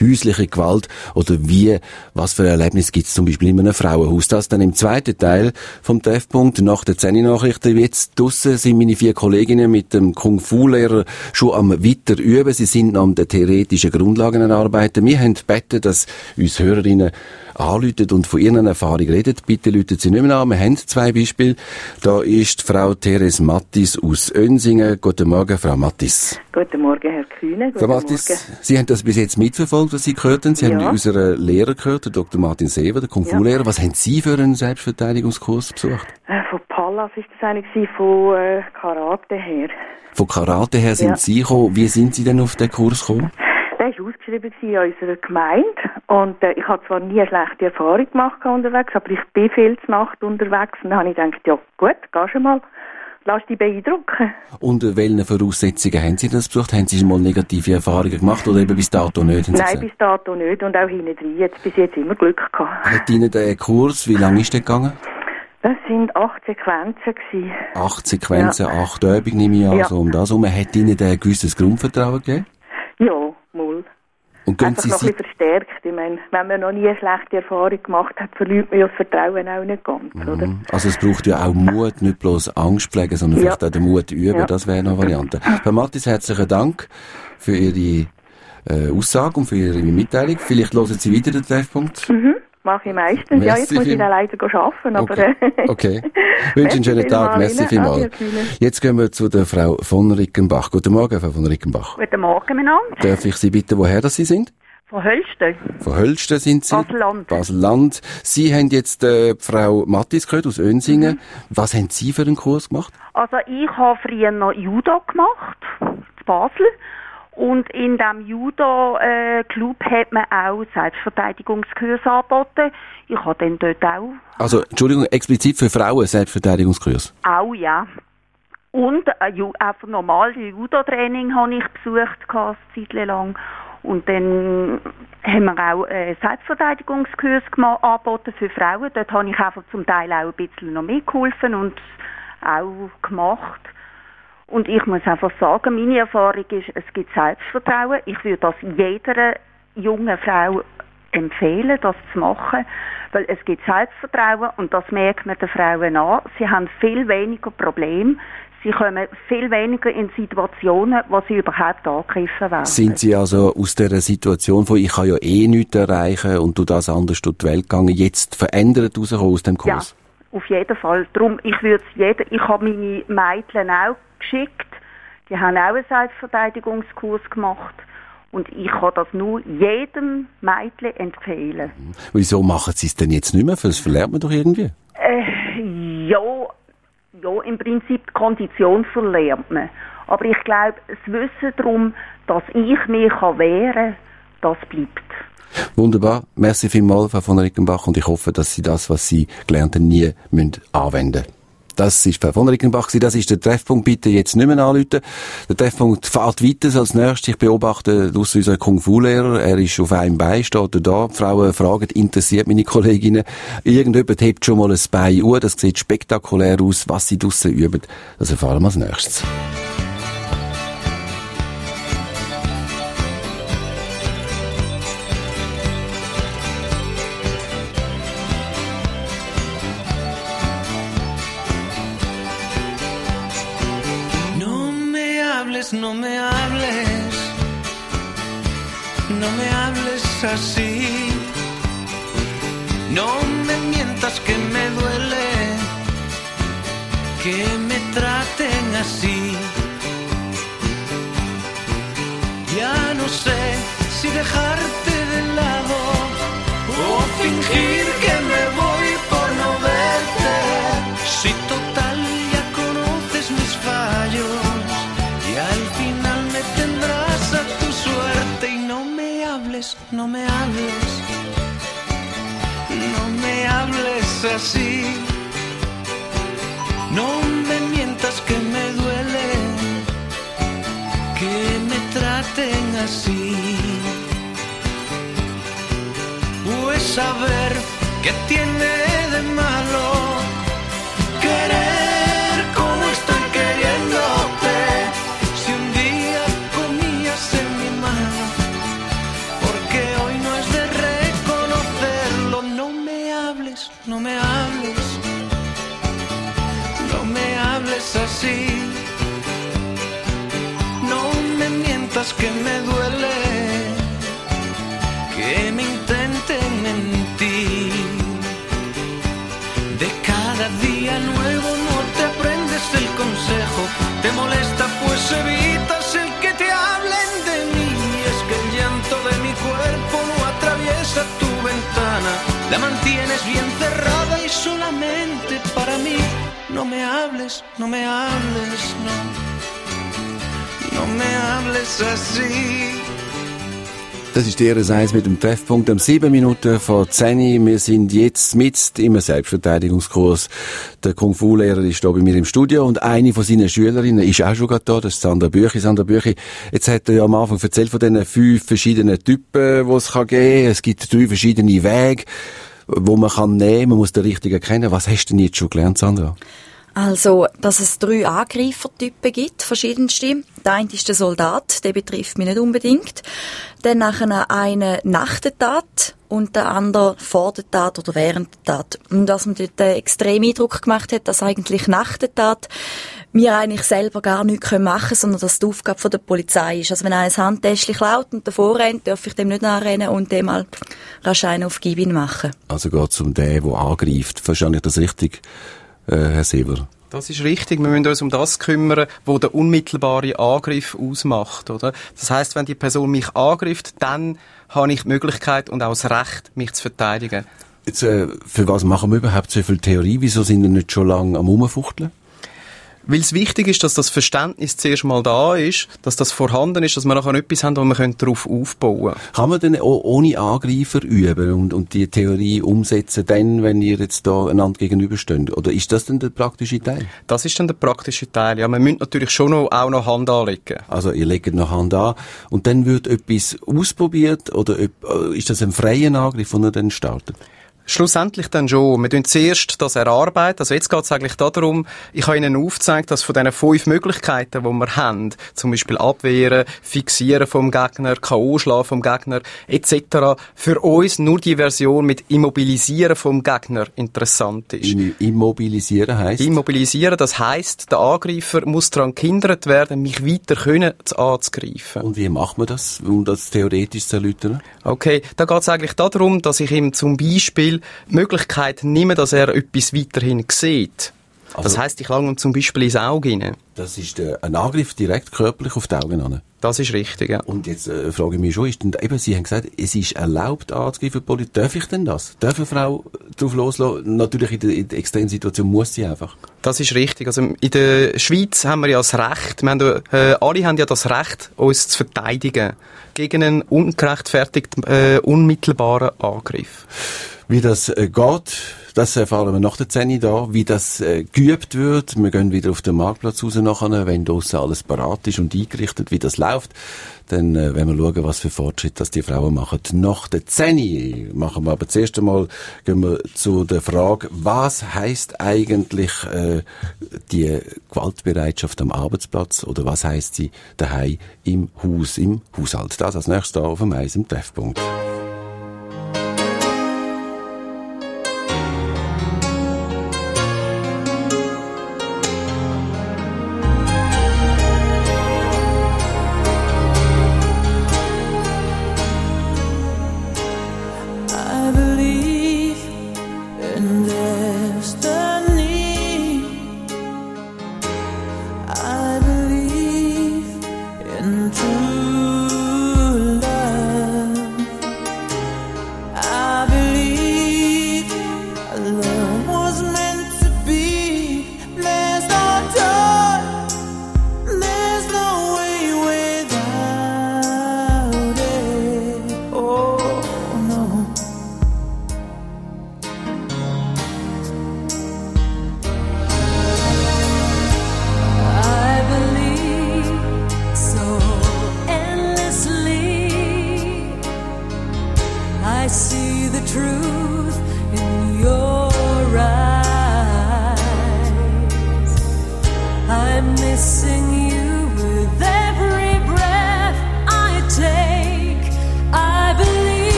häusliche Gewalt oder was für Erlebnisse gibt es zum Beispiel in einem Frauenhaus. Das dann im zweiten Teil vom Treffpunkt nach der 10-Nachrichten. Jetzt draussen sind meine 4 Kolleginnen mit dem Kung-Fu-Lehrer schon am weiter üben. Sie sind an den theoretischen Grundlagen arbeiten. Wir haben gebeten, dass uns Hörerinnen anrufen und von ihren Erfahrungen reden. Bitte rufen Sie nicht mehr an. Wir haben 2 Beispiele. Da ist Frau Therese Mattis aus Önsingen. Guten Morgen, Frau Mattis. Guten Morgen, Herr Kühne. Frau Mattis, Sie haben das bis jetzt mitverfolgt, was Sie gehört haben. Sie haben unseren Lehrer gehört, den Dr. Martin Sever, den Kung-Fu-Lehrer. Was haben Sie für einen Selbstverteidigungskurs besucht? Von Pallas war das eigentlich, von Karate her. Von Karate her sind Sie gekommen. Wie sind Sie denn auf den Kurs gekommen? Der war ausgeschrieben in unserer Gemeinde und ich habe zwar nie eine schlechte Erfahrung gemacht unterwegs, aber ich bin viel zu Nacht unterwegs und dann habe ich gedacht, ja gut, gehst du mal, lass dich beeindrucken. Unter welchen Voraussetzungen haben Sie das besucht? Haben Sie schon mal negative Erfahrungen gemacht oder eben bis dato nicht? Nein, bis dato nicht und auch hinten jetzt bis jetzt immer Glück gehabt. Hat Ihnen der Kurs, wie lange ist der gegangen? Das sind 8 Sequenzen gewesen. 8 Sequenzen, 8 Übungen nehme ich an, so um das herum. Hat Ihnen ein gewisses Grundvertrauen gegeben? Ja, mal. Und einfach noch ein bisschen verstärkt. Ich meine, wenn man noch nie eine schlechte Erfahrung gemacht hat, verliert man ja das Vertrauen auch nicht ganz, oder? Also es braucht ja auch Mut, nicht bloß Angst pflegen, sondern vielleicht auch den Mut üben. Das wäre eine Variante. Frau Mattis, herzlichen Dank für Ihre Aussage und für Ihre Mitteilung. Vielleicht hören Sie wieder den Treffpunkt. Mache ich meistens. Ja, jetzt muss ich dann leider arbeiten, aber... Okay. Ich wünsche einen schönen Tag. Merci vielmals. Jetzt gehen wir zu der Frau von Rickenbach. Guten Morgen, Frau von Rickenbach. Guten Morgen, miteinander. Darf ich Sie bitten, woher das Sie sind? Von Hölsten. Von Hölsten sind Sie? Basel-Land. Basel-Land. Sie haben jetzt Frau Mattis gehört aus Önsingen. Was haben Sie für einen Kurs gemacht? Also ich habe früher noch Judo gemacht, in Basel. Und in diesem Judo-Club hat man auch Selbstverteidigungskurse angeboten. Ich habe dann dort auch... Also, Entschuldigung, explizit für Frauen Selbstverteidigungskurs? Auch, ja. Und einfach normales Judo-Training habe ich besucht, eine Zeit lang. Und dann haben wir auch Selbstverteidigungskurs angeboten für Frauen. Dort habe ich einfach zum Teil auch ein bisschen noch mitgeholfen und auch gemacht. Und ich muss einfach sagen, meine Erfahrung ist, es gibt Selbstvertrauen. Ich würde das jeder jungen Frau empfehlen, das zu machen, weil es gibt Selbstvertrauen und das merkt man den Frauen an. Sie haben viel weniger Probleme. Sie kommen viel weniger in Situationen, wo sie überhaupt angegriffen werden. Sind Sie also aus dieser Situation von «Ich kann ja eh nichts erreichen und du das anders durch die Welt gegangen», jetzt verändert rausgekommen aus dem Kurs? Ja, auf jeden Fall. Darum, ich habe meine Mädchen auch geschickt. Die haben auch einen Selbstverteidigungskurs gemacht. Und ich kann das nur jedem Mädchen empfehlen. Wieso machen Sie es denn jetzt nicht mehr? Das verlernt man doch irgendwie. Ja, im Prinzip die Kondition verlernt man. Aber ich glaube, das Wissen darum, dass ich mich wehren kann, das bleibt. Wunderbar. Merci vielmals, Frau von Rickenbach. Und ich hoffe, dass Sie das, was Sie gelernt haben, nie anwenden müssen. Das ist Frau von Rickenbach. Das ist der Treffpunkt. Bitte jetzt nicht mehr anrufen. Der Treffpunkt fährt weiter als nächstes. Ich beobachte draussen unseren Kung-Fu-Lehrer. Er ist auf einem Bein, steht da. Die Frauen fragen, interessiert meine Kolleginnen. Irgendjemand hebt schon mal ein Bein an. Das sieht spektakulär aus. Was sie draussen üben, das erfahren wir als nächstes. No me hables, no me hables así, no me mientas que me duele, que me traten así. Ya no sé si dejarte de lado o fingir que me voy por no verte, si total ya conoces mis fallos. Y al final me tendrás a tu suerte y no me hables, no me hables, no me hables así, no me mientas que me duele, que me traten así. Pues saber qué tiene de malo querer como estoy queriéndote. Si un día comías en mi mano, porque piensas que me duele que me intenten mentir. De cada día nuevo no te aprendes el consejo, te molesta pues evitas el que te hablen de mí. Es que el llanto de mi cuerpo no atraviesa tu ventana, la mantienes bien cerrada y solamente para mí. No me hables, no me hables, no me hables así. Das ist die RS1 mit dem Treffpunkt um 7 Minuten vor 10. Wir sind jetzt mitten im Selbstverteidigungskurs. Der Kung-Fu-Lehrer ist hier bei mir im Studio und eine von seinen Schülerinnen ist auch schon gerade da, das ist Sandra Büchi. Sandra Büchi, jetzt hat er ja am Anfang erzählt von diesen 5 verschiedenen Typen, die es geben kann. Es gibt 3 verschiedene Wege, wo man kann nehmen, man muss den richtigen kennen. Was hast du denn jetzt schon gelernt, Sandra? Also, dass es 3 Angreifertypen gibt, verschiedenste. Der eine ist der Soldat, der betrifft mich nicht unbedingt. Dann nachher eine nach der Tat und der andere vor der Tat oder während der Tat. Und dass man dort einen extremen Eindruck gemacht hat, dass eigentlich nach der Tat wir eigentlich selber gar nichts machen können, sondern dass die Aufgabe von der Polizei ist. Also wenn einer ein Handtäschchen klaut und davor rennt, darf ich dem nicht nachrennen und dem mal rasch einen auf Gib ihn machen. Also geht es um den, der angreift. Verstehe ich das richtig, Herr Seeber? Das ist richtig. Wir müssen uns um das kümmern, wo der unmittelbare Angriff ausmacht, oder? Das heisst, wenn die Person mich angreift, dann habe ich die Möglichkeit und auch das Recht, mich zu verteidigen. Jetzt, für was machen wir überhaupt so viel Theorie? Wieso sind wir nicht schon lange am Rumfuchteln? Weil es wichtig ist, dass das Verständnis zuerst mal da ist, dass das vorhanden ist, dass wir nachher etwas haben, wo wir darauf aufbauen können. Kann man denn ohne Angreifer üben und die Theorie umsetzen, dann, wenn ihr jetzt da einander gegenübersteht? Oder ist das denn der praktische Teil? Das ist dann der praktische Teil, ja. Man müsste natürlich schon auch noch Hand anlegen. Also ihr legt noch Hand an und dann wird etwas ausprobiert oder ist das ein freier Angriff, den ihr dann startet? Schlussendlich dann schon. Wir tun zuerst das erarbeiten. Also jetzt geht es eigentlich darum, ich habe Ihnen aufgezeigt, dass von diesen 5 Möglichkeiten, die wir haben, zum Beispiel abwehren, fixieren vom Gegner, K.O. schlagen vom Gegner etc., für uns nur die Version mit Immobilisieren vom Gegner interessant ist. Immobilisieren heisst? Immobilisieren, das heisst, der Angreifer muss daran gehindert werden, mich weiter anzugreifen. Und wie macht man das, um das theoretisch zu erläutern? Okay, da geht es eigentlich darum, dass ich ihm zum Beispiel die Möglichkeit nehme, dass er etwas weiterhin sieht. Also, das heisst, ich lange ihm zum Beispiel ins Auge rein. Das ist ein Angriff direkt körperlich auf die Augen an. Das ist richtig, ja. Und jetzt frage ich mich schon, ist denn, eben, Sie haben gesagt, es ist erlaubt anzugreifen, darf ich denn das? Darf eine Frau drauf loslassen? Natürlich in der extremen Situation muss sie einfach. Das ist richtig. Also in der Schweiz haben wir ja das Recht, alle haben ja das Recht, uns zu verteidigen gegen einen ungerechtfertigten, unmittelbaren Angriff. Wie das geht, das erfahren wir nach der 10 da, wie das geübt wird. Wir gehen wieder auf den Marktplatz raus nachher, wenn draussen alles parat ist und eingerichtet, wie das läuft. Dann werden wir schauen, was für Fortschritte das die Frauen machen. Nach der 10 machen wir aber zuerst einmal, gehen wir zu der Frage, was heisst eigentlich die Gewaltbereitschaft am Arbeitsplatz oder was heisst sie daheim im Haus, im Haushalt? Das als nächstes da auf dem Eis im Treffpunkt.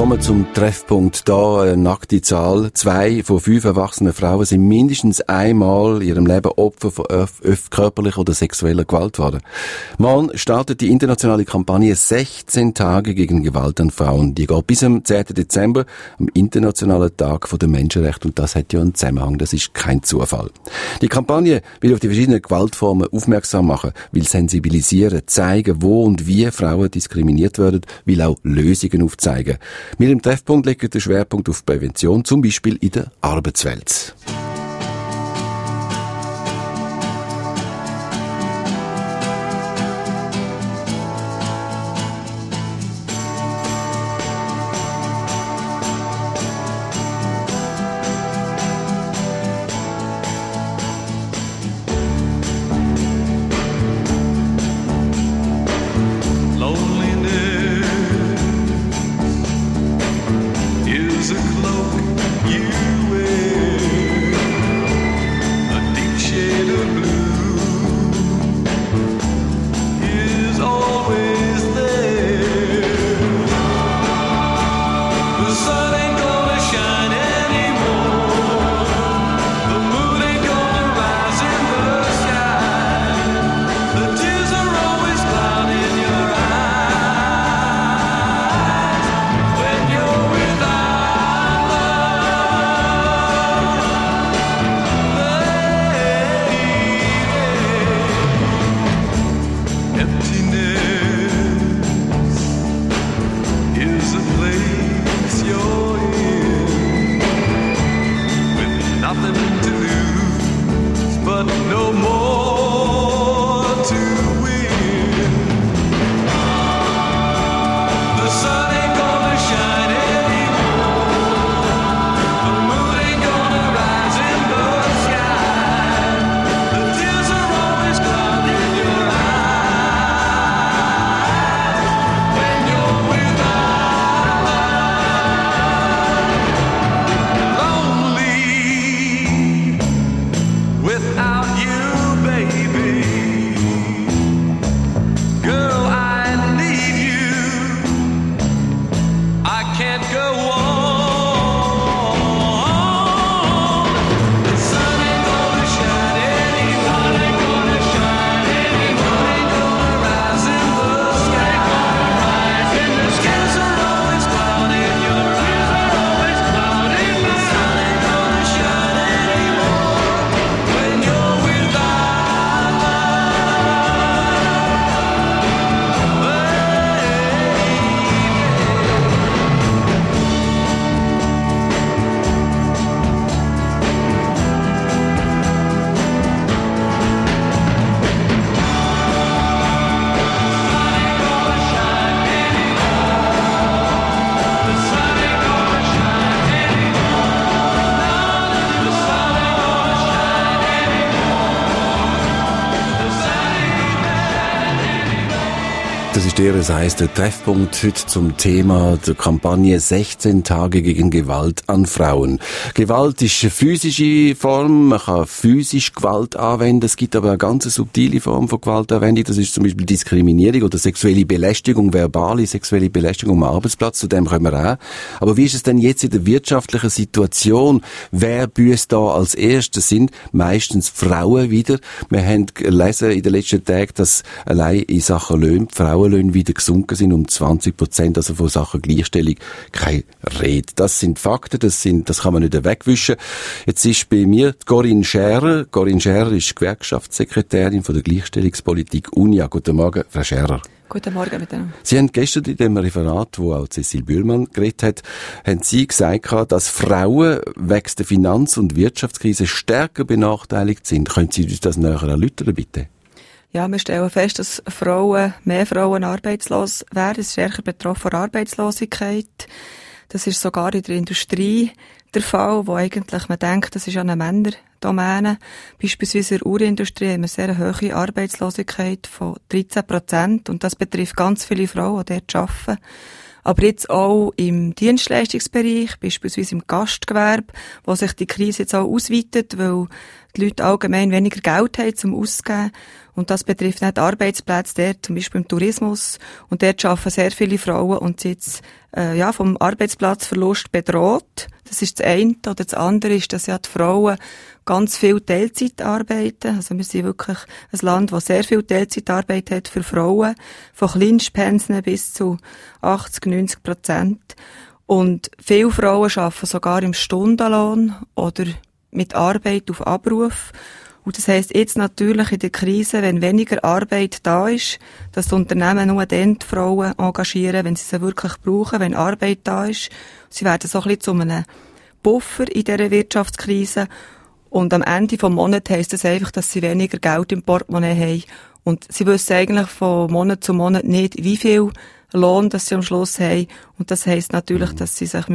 Willkommen zum Treffpunkt. Da eine nackte Zahl. 2 von 5 erwachsenen Frauen sind mindestens einmal in ihrem Leben Opfer von körperlicher oder sexueller Gewalt geworden. Morgen startet die internationale Kampagne 16 Tage gegen Gewalt an Frauen. Die geht bis zum 10. Dezember, am Internationalen Tag der Menschenrechte. Und das hat ja einen Zusammenhang. Das ist kein Zufall. Die Kampagne will auf die verschiedenen Gewaltformen aufmerksam machen, will sensibilisieren, zeigen, wo und wie Frauen diskriminiert werden, will auch Lösungen aufzeigen. Wir im Treffpunkt legen den Schwerpunkt auf Prävention, zum Beispiel in der Arbeitswelt. Das ist das heisst der Treffpunkt heute zum Thema der Kampagne 16 Tage gegen Gewalt an Frauen. Gewalt ist eine physische Form, man kann physisch Gewalt anwenden, es gibt aber eine ganz subtile Form von Gewaltanwendung, das ist zum Beispiel Diskriminierung oder sexuelle Belästigung, verbale sexuelle Belästigung am Arbeitsplatz, zu dem kommen wir auch. Aber wie ist es denn jetzt in der wirtschaftlichen Situation? Wer büßt da als Erstes? Sind meistens Frauen wieder. Wir haben gelesen in den letzten Tagen, dass allein in Sachen Löhne Frauenlöhne wieder gesunken sind um 20%, also von Sachen Gleichstellung keine Rede. Das sind Fakten, das kann man nicht wegwischen. Jetzt ist bei mir Corinne Scherer. Corinne Scherer ist Gewerkschaftssekretärin von der Gleichstellungspolitik UNIA. Guten Morgen, Frau Scherer. Guten Morgen miteinander. Sie haben gestern in dem Referat, wo auch Cecile Bühlmann geredet hat, haben Sie gesagt, dass Frauen wegen der Finanz- und Wirtschaftskrise stärker benachteiligt sind. Können Sie uns das näher erläutern, bitte? Ja, wir stellen fest, dass mehr Frauen arbeitslos werden, stärker betroffen von Arbeitslosigkeit. Das ist sogar in der Industrie der Fall, wo eigentlich man denkt, das ist eine Männerdomäne. Beispielsweise in der Uhrenindustrie haben wir sehr hohe Arbeitslosigkeit von 13% und das betrifft ganz viele Frauen, die dort arbeiten. Aber jetzt auch im Dienstleistungsbereich, beispielsweise im Gastgewerbe, wo sich die Krise jetzt auch ausweitet, weil die Leute allgemein weniger Geld haben zum Ausgeben. Und das betrifft nicht Arbeitsplätze, dort zum Beispiel im Tourismus. Und dort arbeiten sehr viele Frauen und sind jetzt, vom Arbeitsplatzverlust bedroht. Das ist das eine. Oder das andere ist, dass ja die Frauen ganz viel Teilzeit arbeiten. Also wir sind wirklich ein Land, das sehr viel Teilzeitarbeit hat für Frauen. Von Kleinstpensen bis zu 80-90%. Und viele Frauen arbeiten sogar im Stundenlohn oder mit Arbeit auf Abruf. Und das heisst jetzt natürlich in der Krise, wenn weniger Arbeit da ist, dass die Unternehmen nur dann die Frauen engagieren, wenn sie sie wirklich brauchen, wenn Arbeit da ist. Sie werden so ein bisschen zu einem Buffer in dieser Wirtschaftskrise. Und am Ende des Monats heisst das einfach, dass sie weniger Geld im Portemonnaie haben. Und sie wissen eigentlich von Monat zu Monat nicht, wie viel Lohn das sie am Schluss haben. Und das heisst natürlich, dass sie sich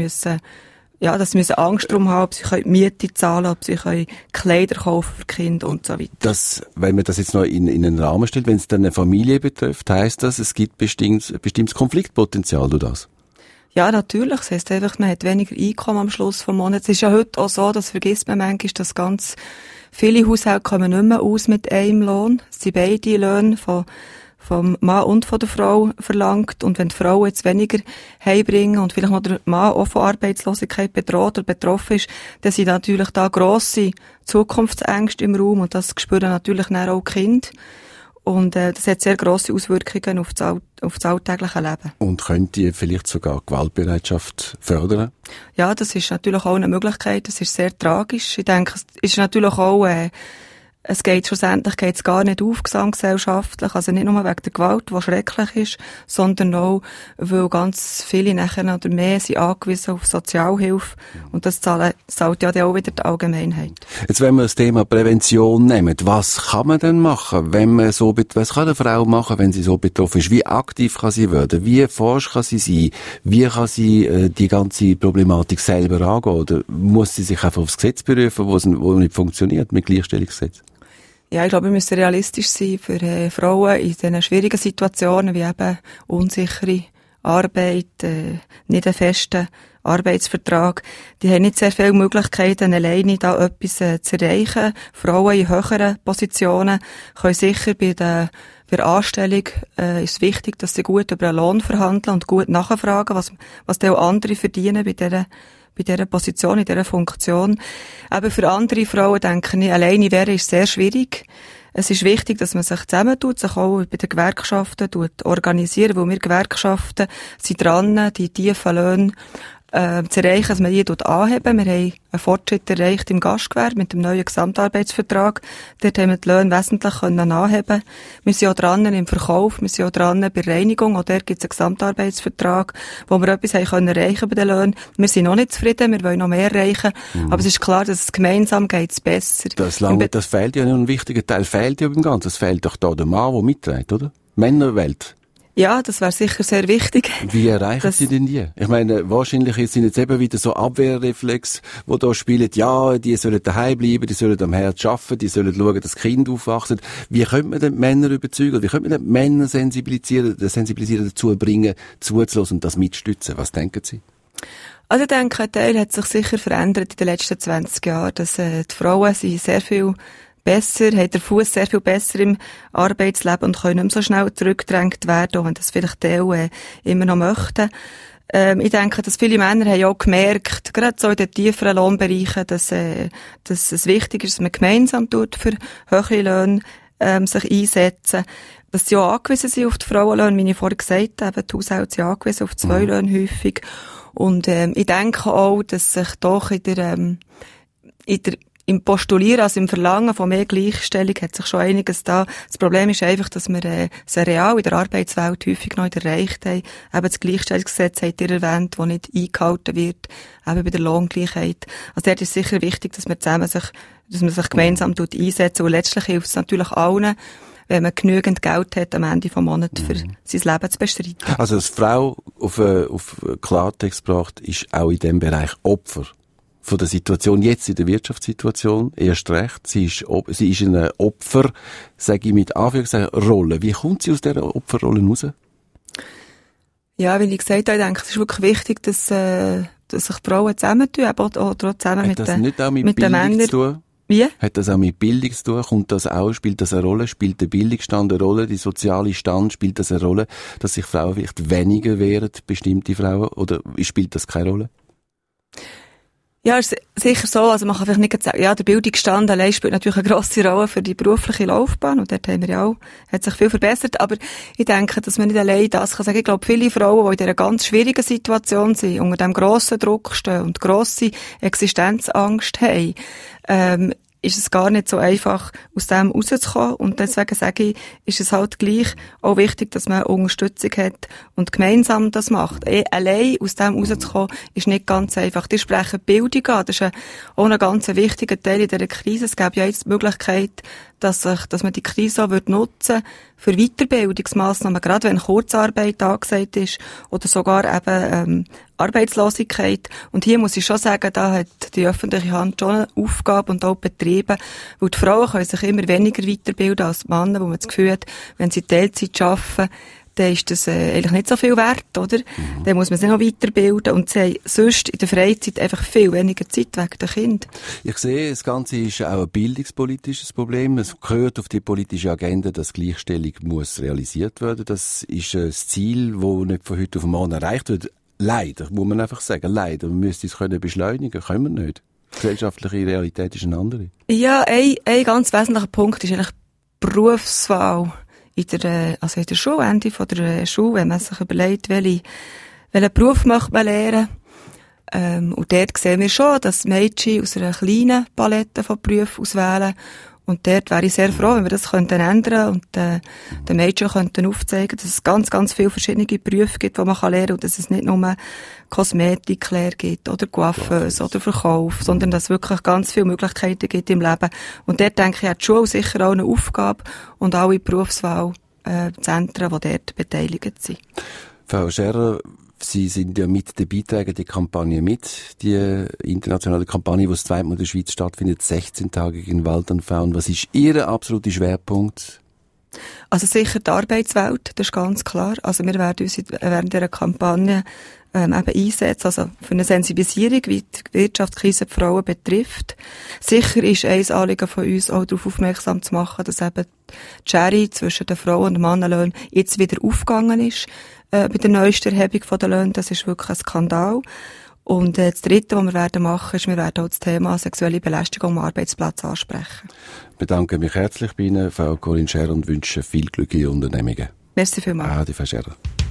dass sie Angst darum haben, ob sie Miete zahlen können, ob sie Kleider kaufen für Kinder und so weiter. Wenn man das jetzt noch in einen Rahmen stellt, wenn es dann eine Familie betrifft, heisst das, es gibt bestimmtes Konfliktpotenzial durch das? Ja, natürlich. Das heisst einfach, man hat weniger Einkommen am Schluss des Monats. Es ist ja heute auch so, das vergisst man manchmal, dass ganz viele Haushalte kommen nicht mehr aus mit einem Lohn. Es sind beide Löhne vom Mann und von der Frau verlangt. Und wenn die Frau jetzt weniger heimbringen und vielleicht noch der Mann auch von Arbeitslosigkeit bedroht oder betroffen ist, dann sind natürlich da grosse Zukunftsängste im Raum und das spüren natürlich dann auch die Kinder. Und das hat sehr grosse Auswirkungen auf das alltägliche Leben. Und könnte vielleicht sogar Gewaltbereitschaft fördern? Ja, das ist natürlich auch eine Möglichkeit. Das ist sehr tragisch. Ich denke, es ist natürlich auch schlussendlich geht's gar nicht auf, gesamtgesellschaftlich, also nicht nur wegen der Gewalt, die schrecklich ist, sondern auch, weil ganz viele nachher oder mehr sind angewiesen auf Sozialhilfe und das zahlt ja auch wieder die Allgemeinheit. Jetzt, wenn wir das Thema Prävention nehmen, was kann man denn machen, was kann eine Frau machen, wenn sie so betroffen ist? Wie aktiv kann sie werden? Wie forsch kann sie sein? Wie kann sie die ganze Problematik selber angehen? Oder muss sie sich einfach aufs Gesetz berufen, wo nicht funktioniert, mit Gleichstellungsgesetz? Ja, ich glaube, wir müssen realistisch sein für Frauen in diesen schwierigen Situationen, wie eben unsichere Arbeit, nicht einen festen Arbeitsvertrag. Die haben nicht sehr viele Möglichkeiten, alleine da etwas zu erreichen. Frauen in höheren Positionen können sicher bei der Anstellung ist wichtig, dass sie gut über einen Lohn verhandeln und gut nachfragen, was die auch andere verdienen bei dieser Position, in dieser Funktion. Aber für andere Frauen, denke ich, alleine wäre ist sehr schwierig. Es ist wichtig, dass man sich zusammentut, sich auch bei den Gewerkschaften organisieren, weil wir Gewerkschaften sind dran, die tiefen Löhne zu erreichen, dass man die anheben. Wir haben einen Fortschritt erreicht im Gastgewerbe mit dem neuen Gesamtarbeitsvertrag. Dort haben wir die Löhne wesentlich anheben. Wir sind auch dran im Verkauf, wir sind auch dran bei der Reinigung. Auch dort gibt es einen Gesamtarbeitsvertrag, wo wir etwas haben erreichen bei den Löhnen. Wir sind noch nicht zufrieden, wir wollen noch mehr erreichen. Aber es ist klar, dass es gemeinsam geht's besser. Das fehlt ja noch ein wichtiger Teil, fehlt ja beim Ganzen. Es fehlt doch da der Mann, der mitträgt, oder? Männerwelt. Ja, das wäre sicher sehr wichtig. Wie erreichen Sie denn die? Ich meine, wahrscheinlich sind jetzt eben wieder so Abwehrreflex, die da spielen, ja, die sollen daheim bleiben, die sollen am Herd arbeiten, die sollen schauen, dass das Kind aufwachsen. Wie könnte man den Männer überzeugen? Wie könnte man den Männer sensibilisieren dazu bringen, zuzulassen und das mitzustützen? Was denken Sie? Also ich denke, ein Teil hat sich sicher verändert in den letzten 20 Jahren, dass die Frauen sind sehr viel besser, hat der Fuß sehr viel besser im Arbeitsleben und können nicht mehr so schnell zurückgedrängt werden, auch wenn das vielleicht die immer noch möchten. Ich denke, dass viele Männer haben auch gemerkt, gerade so in den tieferen Lohnbereichen, dass es wichtig ist, dass man gemeinsam für höhere Löhne sich einsetzen, dass sie auch angewiesen sind auf die Frauenlöhne, wie ich vorhin gesagt habe, die Haushalte sind angewiesen auf 2 Löhne häufig. Und ich denke auch, dass sich doch im Postulieren, also im Verlangen von mehr Gleichstellung, hat sich schon einiges da. Das Problem ist einfach, dass wir es real in der Arbeitswelt häufig noch nicht erreicht haben. Eben das Gleichstellungsgesetz habt ihr erwähnt, das nicht eingehalten wird, eben bei der Lohngleichheit. Also dort ist sicher wichtig, dass man sich gemeinsam einsetzt. Und letztlich hilft es natürlich allen, wenn man genügend Geld hat am Ende des Monats, für sein Leben zu bestreiten. Also als Frau auf Klartext gebracht, ist auch in diesem Bereich Opfer von der Situation jetzt in der Wirtschaftssituation erst recht. Sie ist in einer Opfer, sage ich mit Anführungszeichen, Rolle. Wie kommt sie aus dieser Opferrolle raus? Ja, wie ich gesagt habe, ich denke, es ist wirklich wichtig, dass sich die Frauen zusammentun, aber auch zusammen mit den Männern. Zu tun? Wie? Hat das auch mit Bildung zu tun? Kommt das auch, spielt das eine Rolle? Spielt der Bildungsstand eine Rolle? Die soziale Stand, spielt das eine Rolle? Dass sich Frauen vielleicht weniger wehren, bestimmte Frauen? Oder spielt das keine Rolle? Ja, ist sicher so. Also man kann vielleicht nicht sagen, ja, der Bildungsstand allein spielt natürlich eine grosse Rolle für die berufliche Laufbahn. Und dort haben wir ja auch, hat sich viel verbessert. Aber ich denke, dass man nicht allein das kann sagen. Ich glaube, viele Frauen, die in dieser ganz schwierigen Situation sind, unter dem grossen Druck stehen und grosse Existenzangst haben, ist es gar nicht so einfach, aus dem rauszukommen. Und deswegen sage ich, ist es halt gleich auch wichtig, dass man Unterstützung hat und gemeinsam das macht. Allein aus dem rauszukommen, ist nicht ganz einfach. Die sprechen Bildung an. Das ist auch ein ganz wichtiger Teil in dieser Krise. Es gäbe ja jetzt die Möglichkeit, dass man die Krise auch nutzen würde für Weiterbildungsmassnahmen, gerade wenn Kurzarbeit angesagt ist oder sogar eben Arbeitslosigkeit. Und hier muss ich schon sagen, da hat die öffentliche Hand schon eine Aufgabe und auch Betriebe, weil die Frauen können sich immer weniger weiterbilden als die Männer, wo man das Gefühl hat, wenn sie Teilzeit arbeiten, dann ist das eigentlich nicht so viel wert, oder? Dann muss man sich noch weiterbilden und sie haben sonst in der Freizeit einfach viel weniger Zeit wegen der Kinder. Ich sehe, das Ganze ist auch ein bildungspolitisches Problem. Es gehört auf die politische Agenda, dass Gleichstellung muss realisiert werden. Das ist ein Ziel, das nicht von heute auf morgen erreicht wird. Leider, muss man einfach sagen, leider. Man müsste es beschleunigen können wir nicht. Die gesellschaftliche Realität ist eine andere. Ja, ein ganz wesentlicher Punkt ist eigentlich Berufswahl. In der Schule, Ende von der Schule, wenn man sich überlegt, welchen Beruf möchte man lernen. Und dort sehen wir schon, dass Mädchen aus einer kleinen Palette von Berufen auswählen. Und dort wäre ich sehr froh, wenn wir das ändern könnten und den Mädchen könnten aufzeigen, dass es ganz, ganz viele verschiedene Berufe gibt, die man lernen kann und dass es nicht nur Kosmetiklehre gibt oder Coiffeuse oder Verkauf, sondern dass es wirklich ganz viele Möglichkeiten gibt im Leben. Und dort denke ich, hat die Schule sicher auch eine Aufgabe und alle Berufswahlzentren, die dort beteiligt sind. Frau Scherer, Sie sind ja mit dabei, tragen die Kampagne mit, die internationale Kampagne, die das zweite Mal in der Schweiz stattfindet, 16 Tage gegen Gewalt an Frauen. Was ist Ihr absoluter Schwerpunkt? Also sicher die Arbeitswelt, das ist ganz klar. Also wir werden uns während dieser Kampagne eben einsetzen, also für eine Sensibilisierung, wie die Wirtschaftskrise die Frauen betrifft. Sicher ist ein Anliegen von uns auch darauf aufmerksam zu machen, dass eben die Schere zwischen den Frauen- und den Mannenlöhnen jetzt wieder aufgegangen ist. Bei der neuesten Erhebung der Löhne, das ist wirklich ein Skandal. Und das Dritte, was wir werden machen, ist, wir werden auch das Thema sexuelle Belästigung am Arbeitsplatz ansprechen. Ich bedanke mich herzlich bei Ihnen, Frau Corinne Scherer, und wünsche viel Glück in Ihren Unternehmungen. Merci vielmals. Adi, Frau Scherer.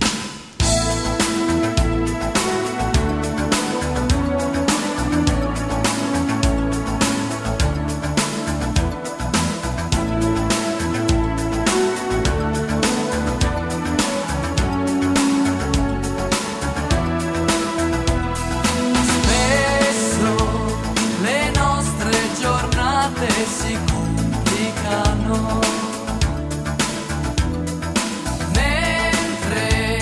Si complicano mentre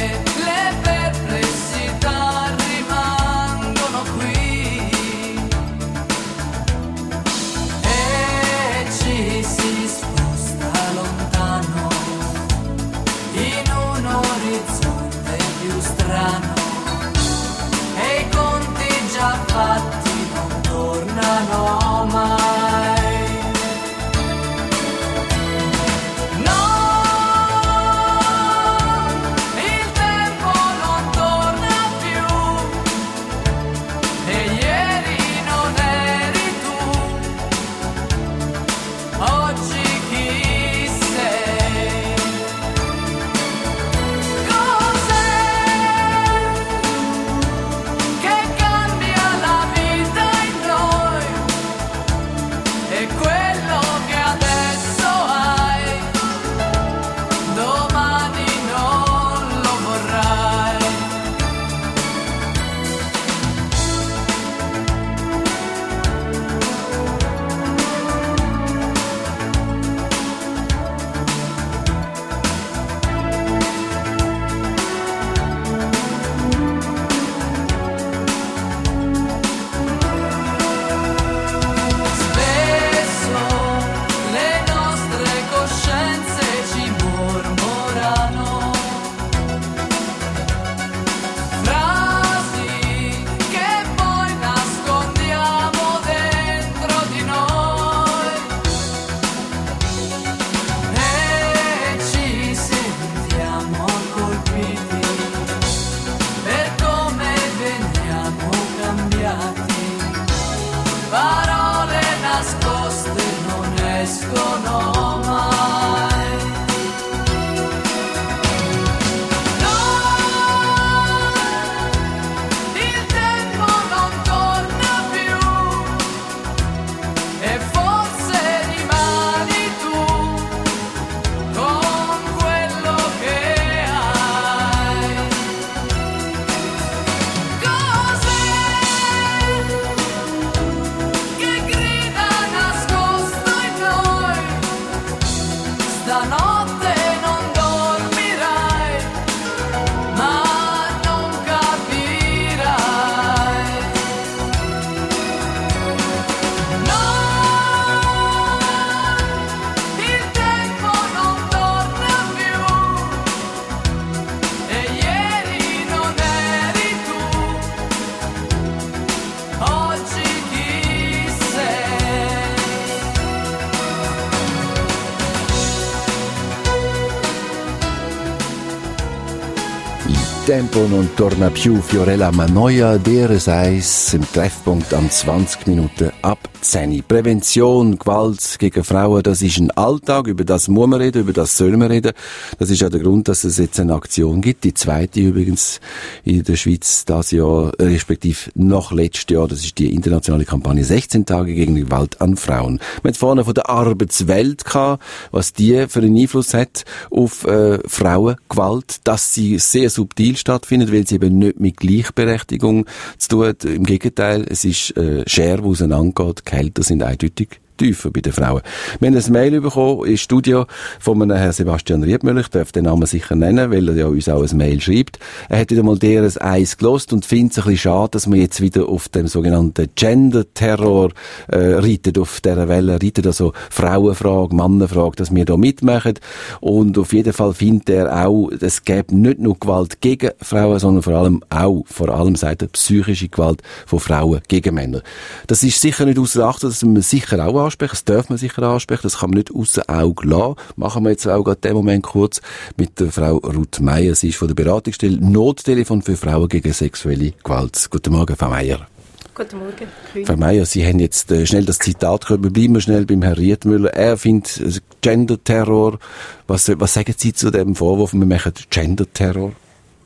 Tempo non torna più Fiorella Manoia, deres Eis, im Treffpunkt am 20 Minuten ab 10. Prävention, Gewalt gegen Frauen, das ist ein Alltag, über das muss man reden, über das soll man reden. Das ist auch der Grund, dass es jetzt eine Aktion gibt, die zweite übrigens in der Schweiz das Jahr, respektive noch letztes Jahr, das ist die internationale Kampagne 16 Tage gegen Gewalt an Frauen. Wir haben vorne von der Arbeitswelt gehabt, was die für einen Einfluss hat auf Frauengewalt, dass sie sehr subtil stattfindet, weil sie eben nicht mit Gleichberechtigung zu tun hat. Im Gegenteil, es ist Schere, die auseinandergeht. Die Gehälter sind eindeutig tiefer bei den Frauen. Wir haben ein Mail bekommen ins Studio von einem Herrn Sebastian Riedmüller. Ich darf den Namen sicher nennen, weil er ja uns auch ein Mail schreibt. Er hat wieder mal deres Eis gelost und findet es ein bisschen schade, dass man jetzt wieder auf dem sogenannten Gender-Terror reitet, auf dieser Welle reitet, also Frauenfrage, Mannenfrage, dass wir da mitmachen. Und auf jeden Fall findet er auch, es gäbe nicht nur Gewalt gegen Frauen, sondern vor allem sagt er, psychische Gewalt von Frauen gegen Männer. Das ist sicher nicht ausser Acht, dass man sicher auch ansprechen, das darf man sicher ansprechen, das kann man nicht ausser Auge lassen. Machen wir jetzt auch gerade den Moment kurz mit der Frau Ruth Meier. Sie ist von der Beratungsstelle Nottelefon für Frauen gegen sexuelle Gewalt. Guten Morgen, Frau Meier. Guten Morgen. Frau Meier, Sie haben jetzt schnell das Zitat gehört. Wir bleiben schnell beim Herrn Riedmüller. Er findet Gender-Terror. Was sagen Sie zu dem Vorwurf, wir machen Gender-Terror?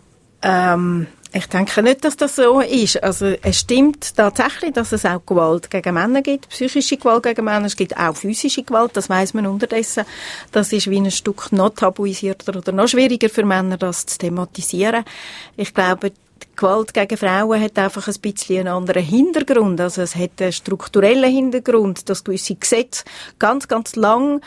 Ich denke nicht, dass das so ist. Also es stimmt tatsächlich, dass es auch Gewalt gegen Männer gibt, psychische Gewalt gegen Männer, es gibt auch physische Gewalt, das weiss man unterdessen. Das ist wie ein Stück noch tabuisierter oder noch schwieriger für Männer, das zu thematisieren. Ich glaube, die Gewalt gegen Frauen hat einfach ein bisschen einen anderen Hintergrund. Also es hat einen strukturellen Hintergrund, dass gewisse Gesetze ganz, ganz lang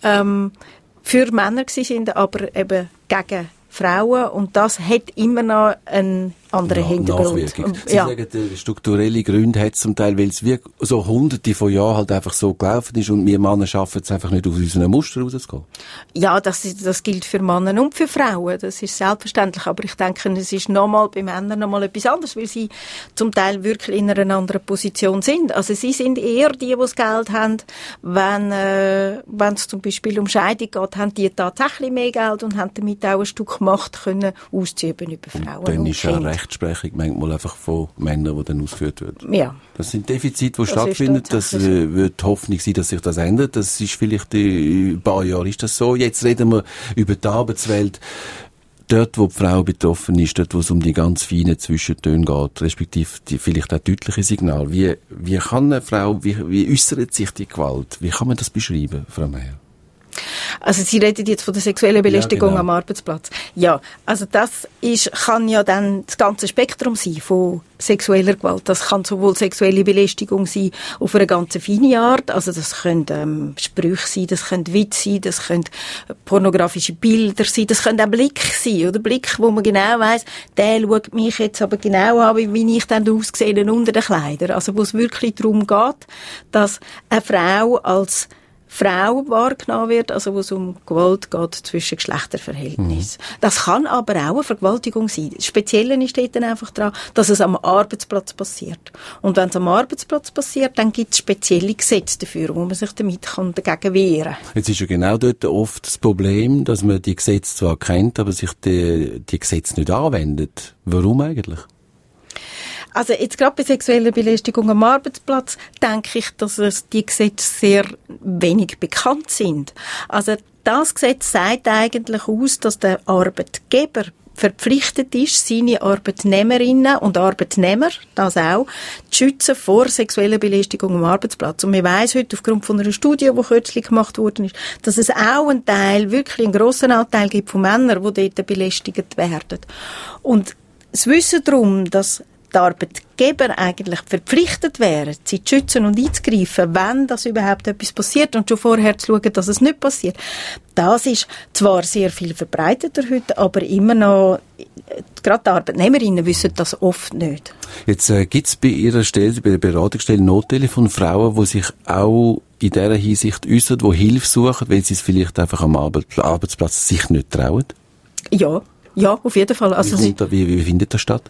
für Männer sind, aber eben gegen Frauen, und das hat immer noch einen anderen Hintergrund. Sie sagen, strukturelle Gründe hat es zum Teil, weil es wie so hunderte von Jahren halt einfach so gelaufen ist und wir Männer schaffen es einfach nicht, aus unseren Muster rauszugehen. Ja, das gilt für Männer und für Frauen, das ist selbstverständlich, aber ich denke, es ist nochmal bei Männern nochmal etwas anderes, weil sie zum Teil wirklich in einer anderen Position sind. Also sie sind eher die das Geld haben, wenn es zum Beispiel um Scheidung geht, haben die tatsächlich mehr Geld und haben damit auch ein Stück Macht können auszuüben über Frauen und dann ist Kinder. Rechtsprechung manchmal einfach von Männern, die dann ausgeführt wird. Ja. Das sind Defizite, die stattfinden. Das wird die Hoffnung sein, dass sich das ändert. Das ist vielleicht in ein paar Jahren ist das so. Jetzt reden wir über die Arbeitswelt. Dort, wo die Frau betroffen ist, dort, wo es um die ganz feinen Zwischentöne geht, respektive vielleicht auch deutliche Signale. Wie kann eine Frau, wie äußert sich die Gewalt? Wie kann man das beschreiben, Frau Meier? Also Sie reden jetzt von der sexuellen Belästigung genau. am Arbeitsplatz. Ja, also das kann ja dann das ganze Spektrum sein von sexueller Gewalt. Das kann sowohl sexuelle Belästigung sein auf eine ganz feine Art, also das können Sprüche sein, das können Witze sein, das können pornografische Bilder sein, das können auch Blick sein, oder Blick, wo man genau weiss, der schaut mich jetzt aber genau an, wie ich dann aussehe unter den Kleidern. Also wo es wirklich darum geht, dass eine Frau als Frau wahrgenommen wird, also wo es um Gewalt geht zwischen Geschlechterverhältnissen. Das kann aber auch eine Vergewaltigung sein. Das Spezielle ist dort einfach daran, dass es am Arbeitsplatz passiert. Und wenn es am Arbeitsplatz passiert, dann gibt es spezielle Gesetze dafür, wo man sich damit dagegen wehren kann. Jetzt ist ja genau dort oft das Problem, dass man die Gesetze zwar kennt, aber sich die Gesetze nicht anwendet. Warum eigentlich? Also jetzt gerade bei sexueller Belästigung am Arbeitsplatz denke ich, dass die Gesetze sehr wenig bekannt sind. Also das Gesetz sagt eigentlich aus, dass der Arbeitgeber verpflichtet ist, seine Arbeitnehmerinnen und Arbeitnehmer, das auch, zu schützen vor sexueller Belästigung am Arbeitsplatz. Und man weiss heute aufgrund von einer Studie, die kürzlich gemacht worden ist, dass es auch einen Teil, wirklich einen grossen Anteil gibt von Männern, die dort belästigt werden. Und das Wissen darum, dass die Arbeitgeber eigentlich verpflichtet wären, sie zu schützen und einzugreifen, wenn das überhaupt etwas passiert und schon vorher zu schauen, dass es nicht passiert. Das ist zwar sehr viel verbreiteter heute, aber immer noch, gerade die Arbeitnehmerinnen wissen das oft nicht. Jetzt gibt es bei Ihrer Stelle, bei der Beratungsstelle Nottelefon Frauen, die sich auch in dieser Hinsicht äußern, die Hilfe suchen, weil sie es vielleicht einfach am Arbeitsplatz sich nicht trauen? Ja, auf jeden Fall. Also wie findet das statt?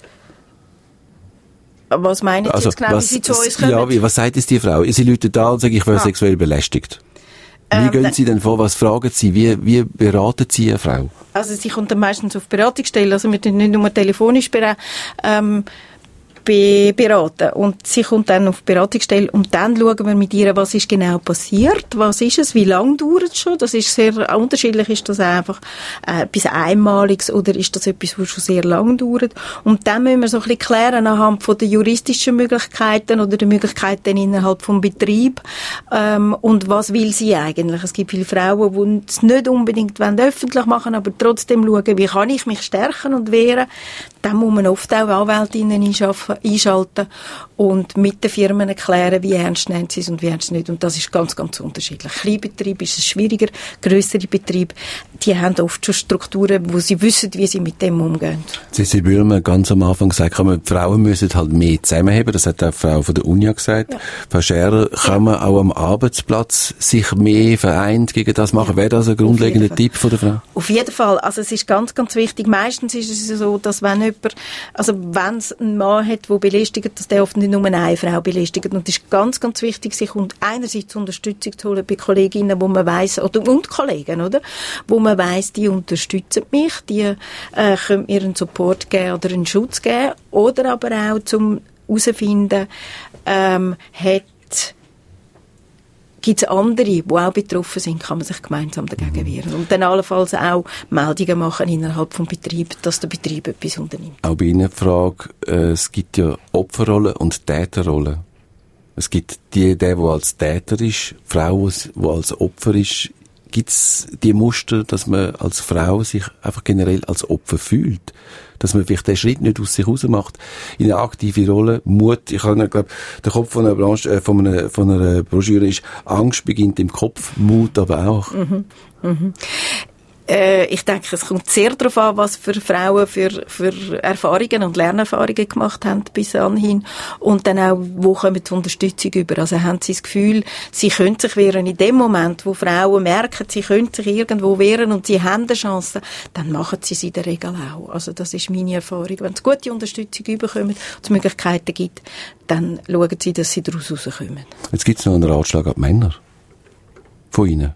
Was meinen Sie jetzt genau, wie Sie zu uns kommen? Ja, was sagt es die Frau? Sie läutet da und sagt, ich werde sexuell belästigt. Wie gehen Sie denn vor? Was fragen Sie? Wie beraten Sie eine Frau? Also sie kommt dann meistens auf Beratungsstelle, also wir tun nicht nur telefonisch beraten. Und sie kommt dann auf die Beratungsstelle und dann schauen wir mit ihr, was ist genau passiert, was ist es, wie lange dauert es schon, das ist sehr unterschiedlich, ist das einfach etwas Einmaliges oder ist das etwas, was schon sehr lang dauert, und dann müssen wir so ein bisschen klären anhand von den juristischen Möglichkeiten oder den Möglichkeiten innerhalb vom Betrieb, und was will sie eigentlich. Es gibt viele Frauen, die es nicht unbedingt öffentlich machen, aber trotzdem schauen, wie kann ich mich stärken und wehren. Dann muss man oft auch Anwältinnen einschalten und mit den Firmen erklären, wie ernst nehmen sie es und wie ernst nicht. Und das ist ganz, ganz unterschiedlich. Kleinbetrieb ist es schwieriger, grössere Betriebe, die haben oft schon Strukturen, wo sie wissen, wie sie mit dem umgehen. Sie Bürmer ganz am Anfang gesagt, die Frauen müssen halt mehr zusammenheben. Das hat auch die Frau von der Unia gesagt. Ja. Frau Scherer, kann man auch am Arbeitsplatz sich mehr vereint gegen das machen? Wäre das ein grundlegender Tipp von der Frau? Auf jeden Fall. Also es ist ganz, ganz wichtig. Meistens ist es so, dass wenn es einen Mann hat, der belästigt, dass der oft nicht nur eine Frau belästigt. Und es ist ganz, ganz wichtig, sich einerseits Unterstützung zu holen bei Kolleginnen, wo man weiss, und Kollegen, oder? Wo man weiss, die unterstützen mich, die können mir einen Support geben oder einen Schutz geben. Oder aber auch zum herausfinden, gibt es andere, die auch betroffen sind, kann man sich gemeinsam dagegen wehren. Und dann allenfalls auch Meldungen machen innerhalb des Betriebs, dass der Betrieb etwas unternimmt. Auch bei Ihnen die Frage, es gibt ja Opferrollen und Täterrollen. Es gibt der als Täter ist, die Frau, die als Opfer ist. Gibt es die Muster, dass man als Frau sich einfach generell als Opfer fühlt? Dass man vielleicht den Schritt nicht aus sich raus macht in eine aktive Rolle, Mut. Ich habe, glaube, der Kopf von einer Broschüre ist, Angst beginnt im Kopf, Mut aber auch. Ich denke, es kommt sehr darauf an, was für Frauen für Erfahrungen und Lernerfahrungen gemacht haben bis anhin. Und dann auch, wo kommen die Unterstützung über? Also haben sie das Gefühl, sie können sich wehren. In dem Moment, wo Frauen merken, sie können sich irgendwo wehren und sie haben eine Chance, dann machen sie es in der Regel auch. Also das ist meine Erfahrung. Wenn es gute Unterstützung überkommen und es Möglichkeiten gibt, dann schauen sie, dass sie daraus rauskommen. Jetzt gibt es noch einen Ratschlag an die Männer von Ihnen.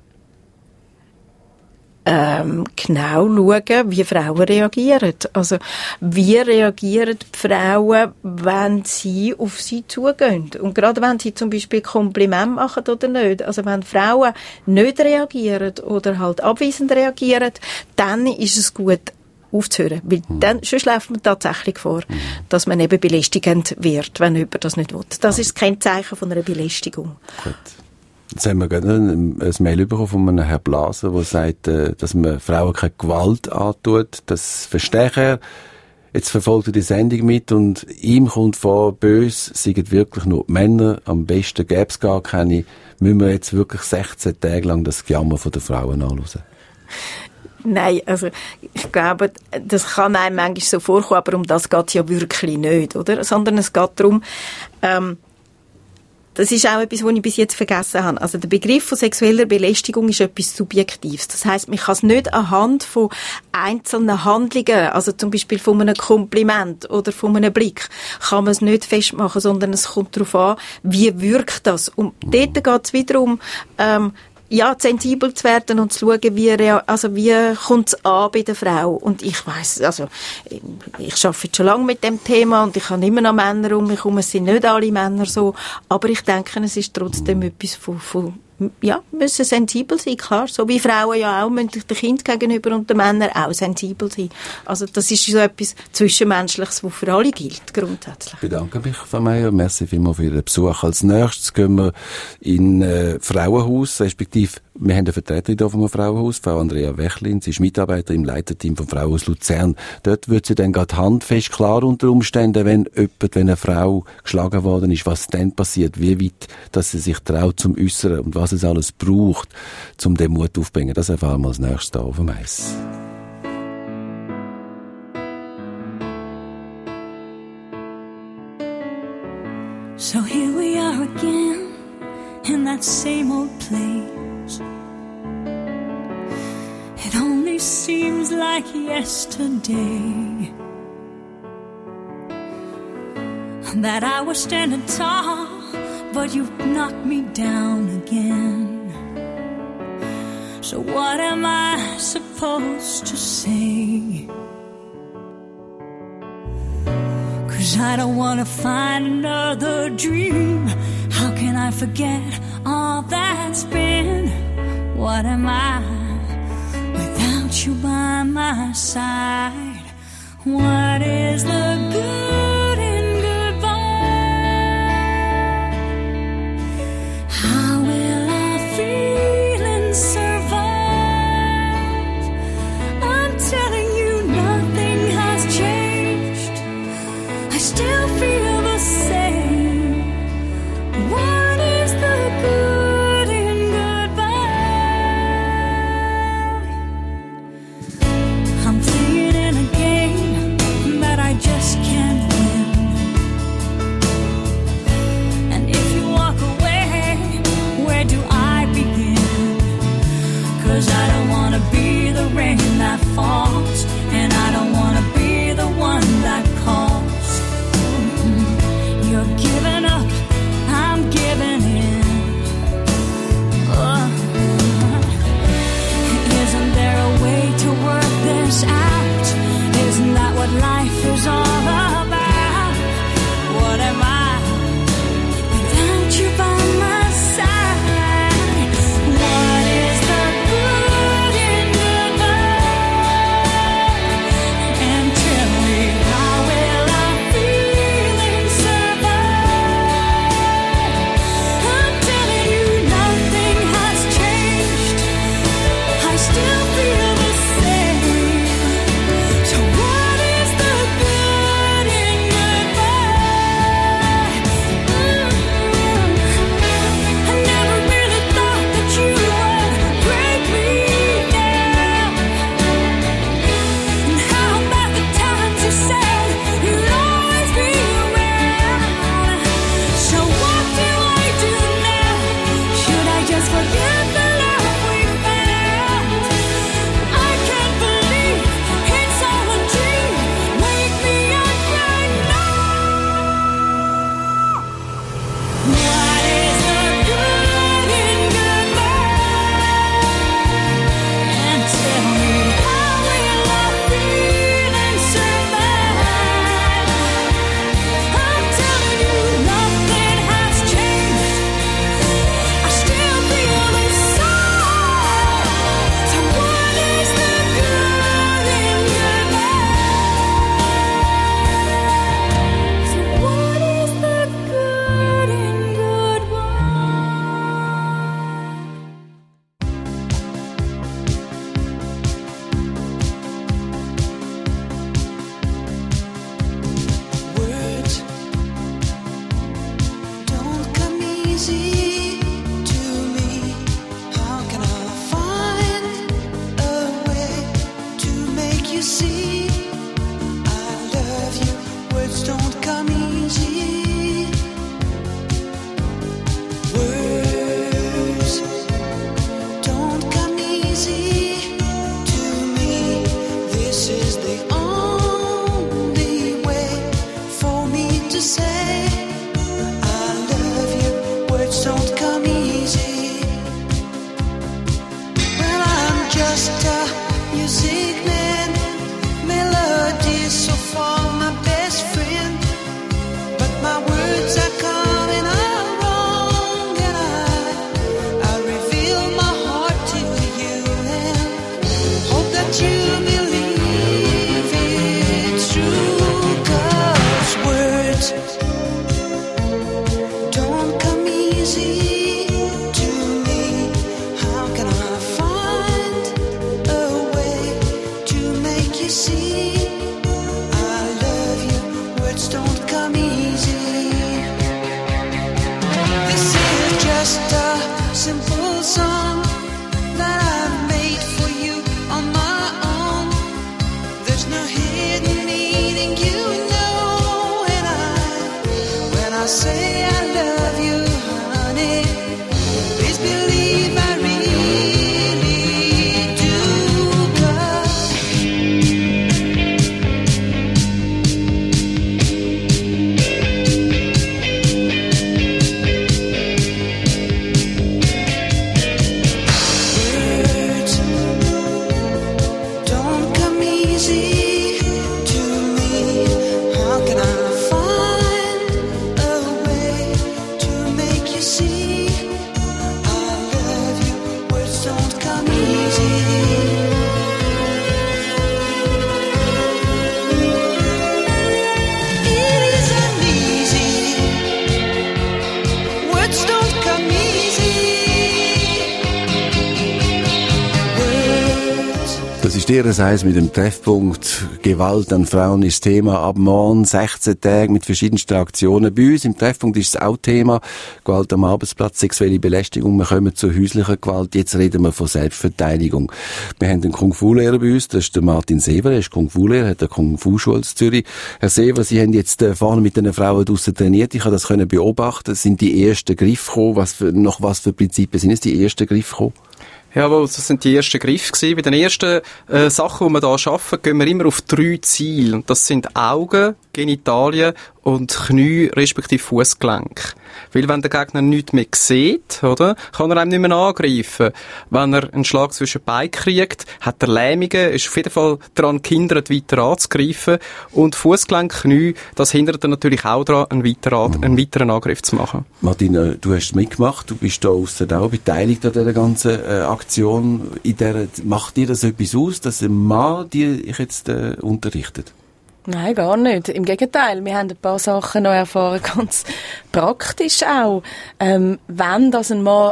Genau schauen, wie Frauen reagieren. Also, wie reagieren die Frauen, wenn sie auf sie zugehen? Und gerade wenn sie zum Beispiel Kompliment machen oder nicht. Also, wenn Frauen nicht reagieren oder halt abweisend reagieren, dann ist es gut, aufzuhören. Weil dann, schon schläft man tatsächlich vor, dass man eben belästigend wird, wenn jemand das nicht will. Das ist das Kennzeichen von einer Belästigung. Gut. Jetzt haben wir gerade ein Mail bekommen von einem Herrn Blaser, der sagt, dass man Frauen keine Gewalt antut. Das verstehe er. Jetzt verfolgt er die Sendung mit und ihm kommt vor, böse sind wirklich nur die Männer. Am besten gäbe es gar keine. Müssen wir jetzt wirklich 16 Tage lang das Gejammer der Frauen anhören? Nein, also ich glaube, das kann einem manchmal so vorkommen, aber um das geht es ja wirklich nicht, oder? Sondern es geht darum, das ist auch etwas, was ich bis jetzt vergessen habe. Also der Begriff von sexueller Belästigung ist etwas Subjektives. Das heisst, man kann es nicht anhand von einzelnen Handlungen, also zum Beispiel von einem Kompliment oder von einem Blick, kann man es nicht festmachen, sondern es kommt darauf an, wie wirkt das. Und dort geht es wiederum, sensibel zu werden und zu schauen, wie kommt es an bei der Frau. Und ich weiss, also, ich arbeite schon lange mit dem Thema und ich habe immer noch Männer um mich herum. Es sind nicht alle Männer so. Aber ich denke, es ist trotzdem etwas müssen sensibel sein, klar. So wie Frauen ja auch müssen den Kind gegenüber und den Männern auch sensibel sein. Also das ist so etwas Zwischenmenschliches, das für alle gilt, grundsätzlich. Ich bedanke mich, Frau Meier. Merci vielmals für Ihren Besuch. Als nächstes gehen wir in Frauenhaus, respektive wir haben eine Vertreterin hier vom Frauenhaus, Frau Andrea Wechlin. Sie ist Mitarbeiterin im Leiterteam vom Frauenhaus Luzern. Dort wird sie dann gerade handfest klar unter Umständen, wenn eine Frau geschlagen worden ist, was dann passiert, wie weit, dass sie sich traut zum Äußern und was es alles braucht, um den Mut aufzubringen. Das erfahren wir als nächstes hier auf dem Eis. So here we are again in that same old place. It only seems like yesterday that I was standing tall, but you've knocked me down again. So what am I supposed to say? 'Cause I don't wanna find another dream. How can I forget all that's been? What am I without you by my side? What is the good in goodbye? How will I feel and survive? I'm telling you, nothing has changed. I still feel the same. What is the good in goodbye? I'm playing in a game that I just can't win. And if you walk away, where do I begin? 'Cause I don't wanna be the rain that falls, and I don't wanna be the one that calls. ist Ihres Eins mit dem Treffpunkt Gewalt an Frauen ist Thema. Ab morgen 16 Tage mit verschiedensten Aktionen. Bei uns im Treffpunkt ist es auch Thema. Gewalt am Arbeitsplatz, sexuelle Belästigung. Wir kommen zur häuslichen Gewalt. Jetzt reden wir von Selbstverteidigung. Wir haben einen Kung-Fu-Lehrer bei uns. Das ist der Martin Sever. Er ist Kung-Fu-Lehrer, hat eine Kung-Fu-Schule in Zürich. Herr Sever, Sie haben jetzt vorne mit den Frauen draussen trainiert. Ich habe das beobachten. Sind die ersten Griffe gekommen? Nach was für Prinzipien sind es die ersten Griffe gekommen? Jawohl, das sind die ersten Griffe gewesen. Bei den ersten Sachen, die wir hier arbeiten, gehen wir immer auf 3 Ziele. Und das sind Augen, Genitalien und Knie, respektive Fußgelenk. Weil wenn der Gegner nichts mehr sieht, oder, kann er einem nicht mehr angreifen. Wenn er einen Schlag zwischen die Beine kriegt, hat er Lähmungen, ist auf jeden Fall daran gehindert, weiter anzugreifen. Und Fußgelenk, Knie, das hindert er natürlich auch daran, einen weiteren Angriff zu machen. Martin, du hast mitgemacht, du bist da aussen auch beteiligt an dieser ganzen Aktion. Macht dir das etwas aus, dass ein Mann dich jetzt unterrichtet? Nein, gar nicht. Im Gegenteil, wir haben ein paar Sachen noch erfahren, ganz praktisch auch. Wenn das ein Mann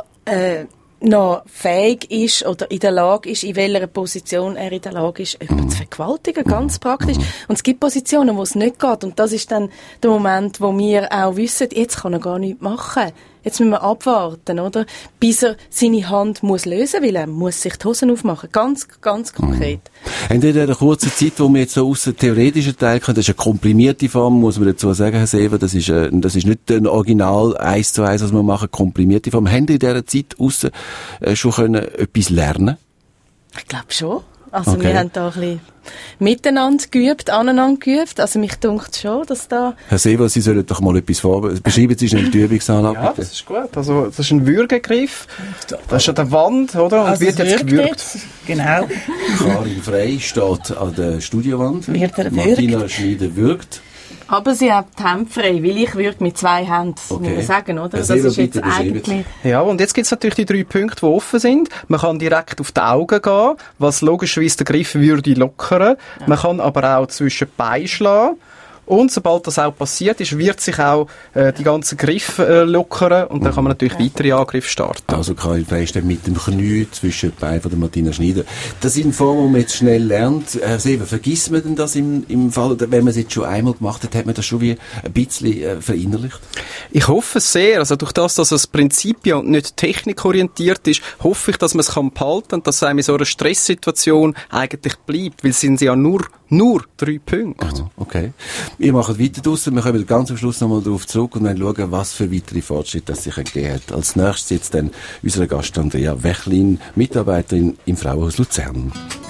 noch fähig ist oder in der Lage ist, in welcher Position er in der Lage ist, jemanden zu vergewaltigen, ganz praktisch. Und es gibt Positionen, wo es nicht geht. Und das ist dann der Moment, wo wir auch wissen, jetzt kann er gar nichts machen. Jetzt müssen wir abwarten, oder? Bis er seine Hand muss lösen, weil er muss sich die Hosen aufmachen. Ganz, ganz konkret. Haben Sie in dieser kurzen Zeit, wo wir jetzt so aus dem theoretischen Teil kommen, das ist eine komprimierte Form, muss man dazu sagen, Herr Sever, das ist nicht ein Original 1:1, was wir machen, komprimierte Form. Haben Sie in dieser Zeit aussen schon können etwas lernen? Ich glaube schon. Also wir haben da ein bisschen miteinander geübt, aneinander geübt. Also mich dunkt schon, dass da... Herr Sever, Sie sollen doch mal etwas beschreiben. Sie schnell die Übungsanlage. Ja, das ist gut. Also, das ist ein Würgegriff. Das ist an der Wand, oder? Und also wird jetzt gewürgt. Genau. Karin Frey steht an der Studiowand. Martina Schneider würgt. Aber sie hat die Hände frei, weil ich würge mit 2 Händen, muss man sagen, oder? Das ist jetzt eigentlich... Ja, und jetzt gibt es natürlich die 3 Punkte, die offen sind. Man kann direkt auf die Augen gehen, was logischerweise den Griff würde lockern. Ja. Man kann aber auch zwischen die Beine schlagen. Und sobald das auch passiert ist, wird sich auch die ganzen Griffe lockern und dann kann man natürlich weitere Angriffe starten. Also Karin Frey steht mit dem Knie zwischen den Beinen von der Martina Schneider. Das sind Formen, die man jetzt schnell lernt. Herr Sever, vergisst man denn das im Fall, wenn man es jetzt schon einmal gemacht hat man das schon wie ein bisschen verinnerlicht? Ich hoffe es sehr. Also durch das, dass es Prinzipien und nicht technikorientiert ist, hoffe ich, dass man es behalten kann und dass es einem in so einer Stresssituation eigentlich bleibt, weil es sind ja nur 3 Punkte. Aha, okay. Wir machen weiter draussen. Wir kommen ganz am Schluss nochmal darauf zurück und schauen, was für weitere Fortschritte das sich gegeben hat. Als nächstes jetzt dann unsere Gast Andrea Wechlin, Mitarbeiterin im Frauenhaus Luzern.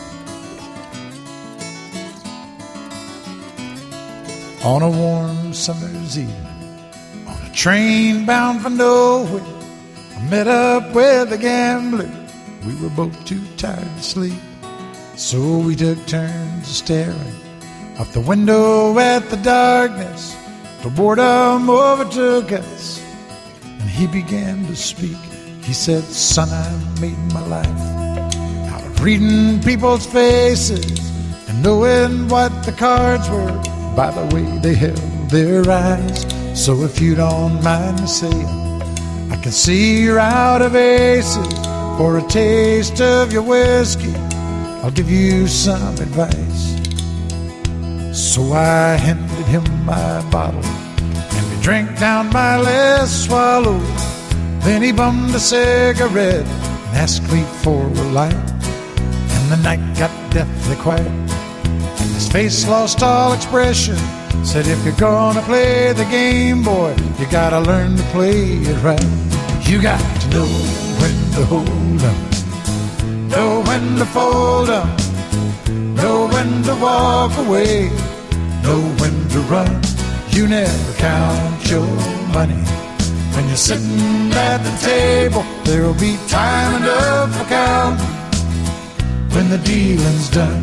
On a warm summer's evening, on a train bound for nowhere, I met up with a gambler. We were both too tired to sleep, so we took turns staring out the window at the darkness till boredom overtook us, and he began to speak. He said, "Son, I made my life out of reading people's faces and knowing what the cards were by the way they held their eyes. So if you don't mind me saying, I can see you're out of aces. For a taste of your whiskey, I'll give you some advice." So I handed him my bottle, and he drank down my last swallow. Then he bummed a cigarette and asked me for a light. And the night got deathly quiet, and his face lost all expression. Said, "If you're gonna play the game, boy, you gotta learn to play it right. You got to know when to hold 'em, know when to fold 'em, know when to walk away, know when to run. You never count your money when you're sitting at the table. There'll be time enough for counting when the dealing's done."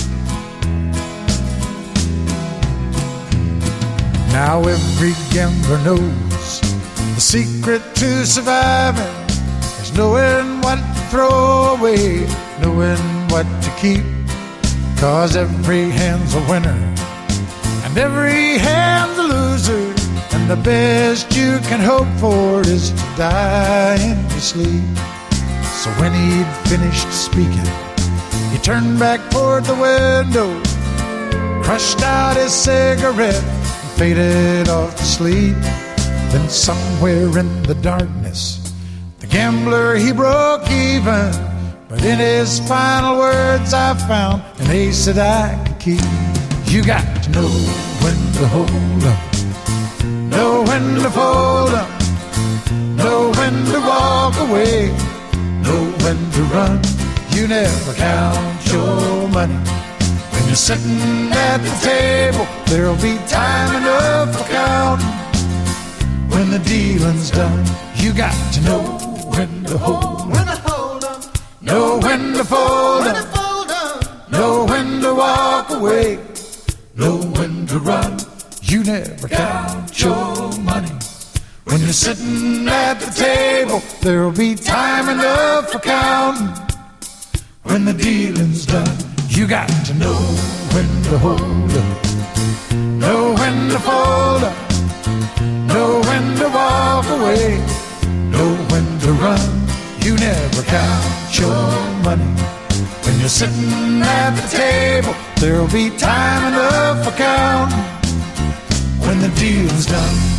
Now every gambler knows the secret to surviving is knowing what to throw away, knowing what to keep. 'Cause every hand's a winner and every hand's a loser, and the best you can hope for is to die in your sleep. So when he'd finished speaking, He turned back toward the window, crushed out his cigarette, and faded off to sleep. Then somewhere in the darkness, the gambler, he broke even. But in his final words I found an ace that I could keep. You got to know when to hold up, know when to fold up, know when to walk away, know when to run. You never count your money. When you're sitting at the table, there'll be time enough for counting. When the dealing's done, you got to know when to hold up, know when to fold up, know when to walk away, know when to run. You never count your money. When you're sitting at the table, there'll be time enough for counting. When the dealing's done, you got to know when to hold up, know when to fold up, know when to walk away, know when to run. You never count your money. When you're sitting at the table, there'll be time enough for counting. When the deal's done.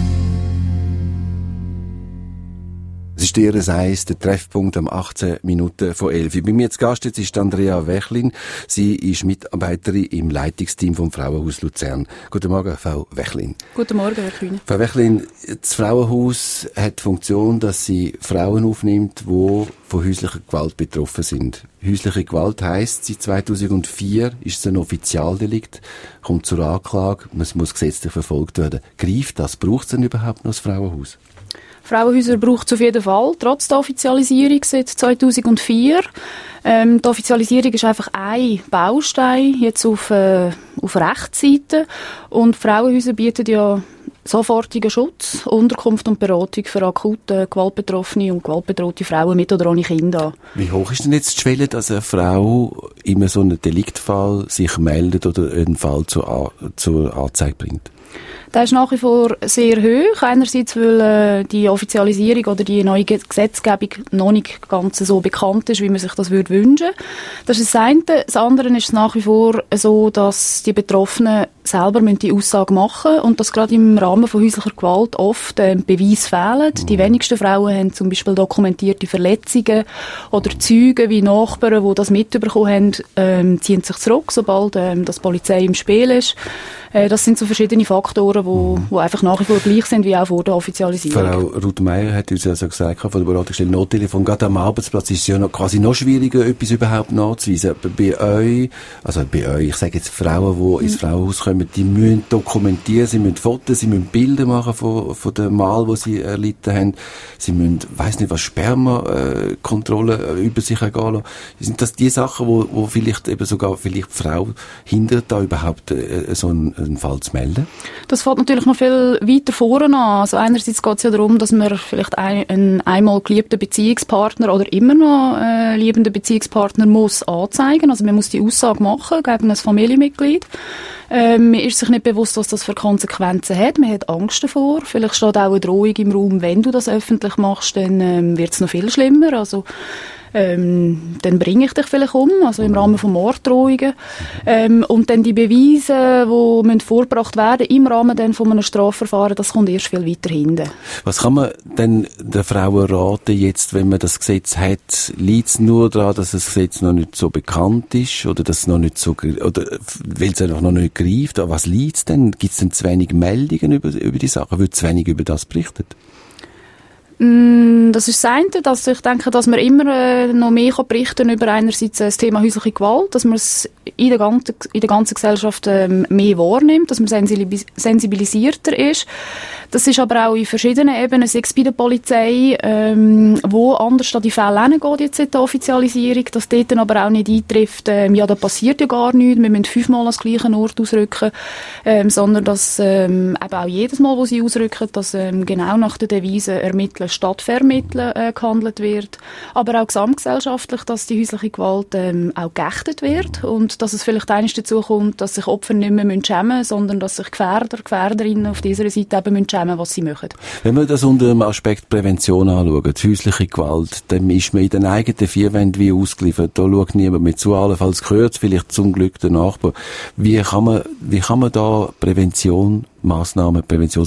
Es ist ihr Eis, der Treffpunkt am 18 Minuten vor 11. Bei mir zu Gast jetzt ist Andrea Wechlin. Sie ist Mitarbeiterin im Leitungsteam vom Frauenhaus Luzern. Guten Morgen, Frau Wechlin. Guten Morgen, Herr Kühne. Frau Wechlin, das Frauenhaus hat die Funktion, dass sie Frauen aufnimmt, die von häuslicher Gewalt betroffen sind. Häusliche Gewalt heisst, seit 2004 ist es ein Offizialdelikt, kommt zur Anklage, es muss gesetzlich verfolgt werden. Greift das? Braucht es denn überhaupt noch das Frauenhaus? Frauenhäuser braucht es auf jeden Fall, trotz der Offizialisierung seit 2004. Die Offizialisierung ist einfach ein Baustein jetzt auf Rechtsseite. Und Frauenhäuser bieten ja sofortigen Schutz, Unterkunft und Beratung für akute gewaltbetroffene und gewaltbedrohte Frauen mit oder ohne Kinder an. Wie hoch ist denn jetzt die Schwelle, dass eine Frau in so einem Deliktfall sich meldet oder einen Fall zur Anzeige bringt? Das ist nach wie vor sehr hoch. Einerseits, weil die Offizialisierung oder die neue Gesetzgebung noch nicht ganz so bekannt ist, wie man sich das wünschen würde. Das ist das eine. Das andere ist nach wie vor so, dass die Betroffenen selber die Aussage machen müssen und dass gerade im Rahmen von häuslicher Gewalt oft Beweise fehlen. Die wenigsten Frauen haben zum Beispiel dokumentierte Verletzungen oder Zeugen wie Nachbarn, die das mitbekommen haben, ziehen sich zurück, sobald das Polizei im Spiel ist. Das sind so verschiedene Faktoren, die einfach nach wie vor gleich sind wie auch vor der Offizialisierung. Frau Ruth-Meyer hat uns also gesagt, von der Beratungsstelle Nottelefon, gerade am Arbeitsplatz ist es ja quasi noch schwieriger, etwas überhaupt nachzuweisen. Bei euch, ich sage jetzt Frauen, die ins Frauenhaus kommen, die müssen dokumentieren, sie müssen Fotos, sie müssen Bilder machen von dem Mal, die sie erlitten haben. Sie müssen, weiss nicht was, Spermakontrollen über sich ergehen lassen. Sind das die Sachen, wo vielleicht eben sogar die Frau hindert, da überhaupt so einen Fall zu melden? Das fällt natürlich noch viel weiter vorne an. Also einerseits geht es ja darum, dass man vielleicht einen einmal geliebten Beziehungspartner oder immer noch liebenden Beziehungspartner muss anzeigen. Also man muss die Aussage machen gegen ein Familienmitglied. Man ist sich nicht bewusst, was das für Konsequenzen hat. Man hat Angst davor. Vielleicht steht auch eine Drohung im Raum, wenn du das öffentlich machst, dann wird es noch viel schlimmer. Also dann bringe ich dich vielleicht um, also im Rahmen von Morddrohungen. Und dann die Beweise, die vorgebracht werden im Rahmen dann von einem Strafverfahren, das kommt erst viel weiter hinten. Was kann man denn den Frauen raten, jetzt, wenn man das Gesetz hat? Liegt es nur daran, dass das Gesetz noch nicht so bekannt ist oder dass es noch nicht so, oder weil es einfach noch nicht greift? Aber was liegt es denn? Gibt es denn zu wenig Meldungen über die Sachen? Wird zu wenig über das berichtet? Das ist das eine, dass ich denke, dass man immer noch mehr berichten über einerseits das Thema häusliche Gewalt, dass man es in der ganzen Gesellschaft mehr wahrnimmt, dass man sensibilisierter ist. Das ist aber auch in verschiedenen Ebenen, sei es bei der Polizei, wo anders an die Fälle hingeht jetzt in der Offizialisierung, dass dort dann aber auch nicht eintrifft, ja, da passiert ja gar nichts, wir müssen 5-mal an den gleichen Ort ausrücken, sondern dass eben auch jedes Mal, wo sie ausrücken, dass genau nach der Devise ermitteln statt vermitteln gehandelt wird, aber auch gesamtgesellschaftlich, dass die häusliche Gewalt auch geächtet wird und und dass es vielleicht eines dazu kommt, dass sich Opfer nicht mehr schämen müssen, sondern dass sich Gefährderinnen auf dieser Seite eben schämen, was sie machen. Wenn wir das unter dem Aspekt Prävention anschauen, die häusliche Gewalt, dann ist man in den eigenen vier Wänden wie ausgeliefert. Da schaut niemand mit zu, allenfalls gehört es vielleicht zum Glück der Nachbar. Wie kann man da Präventionsmaßnahmen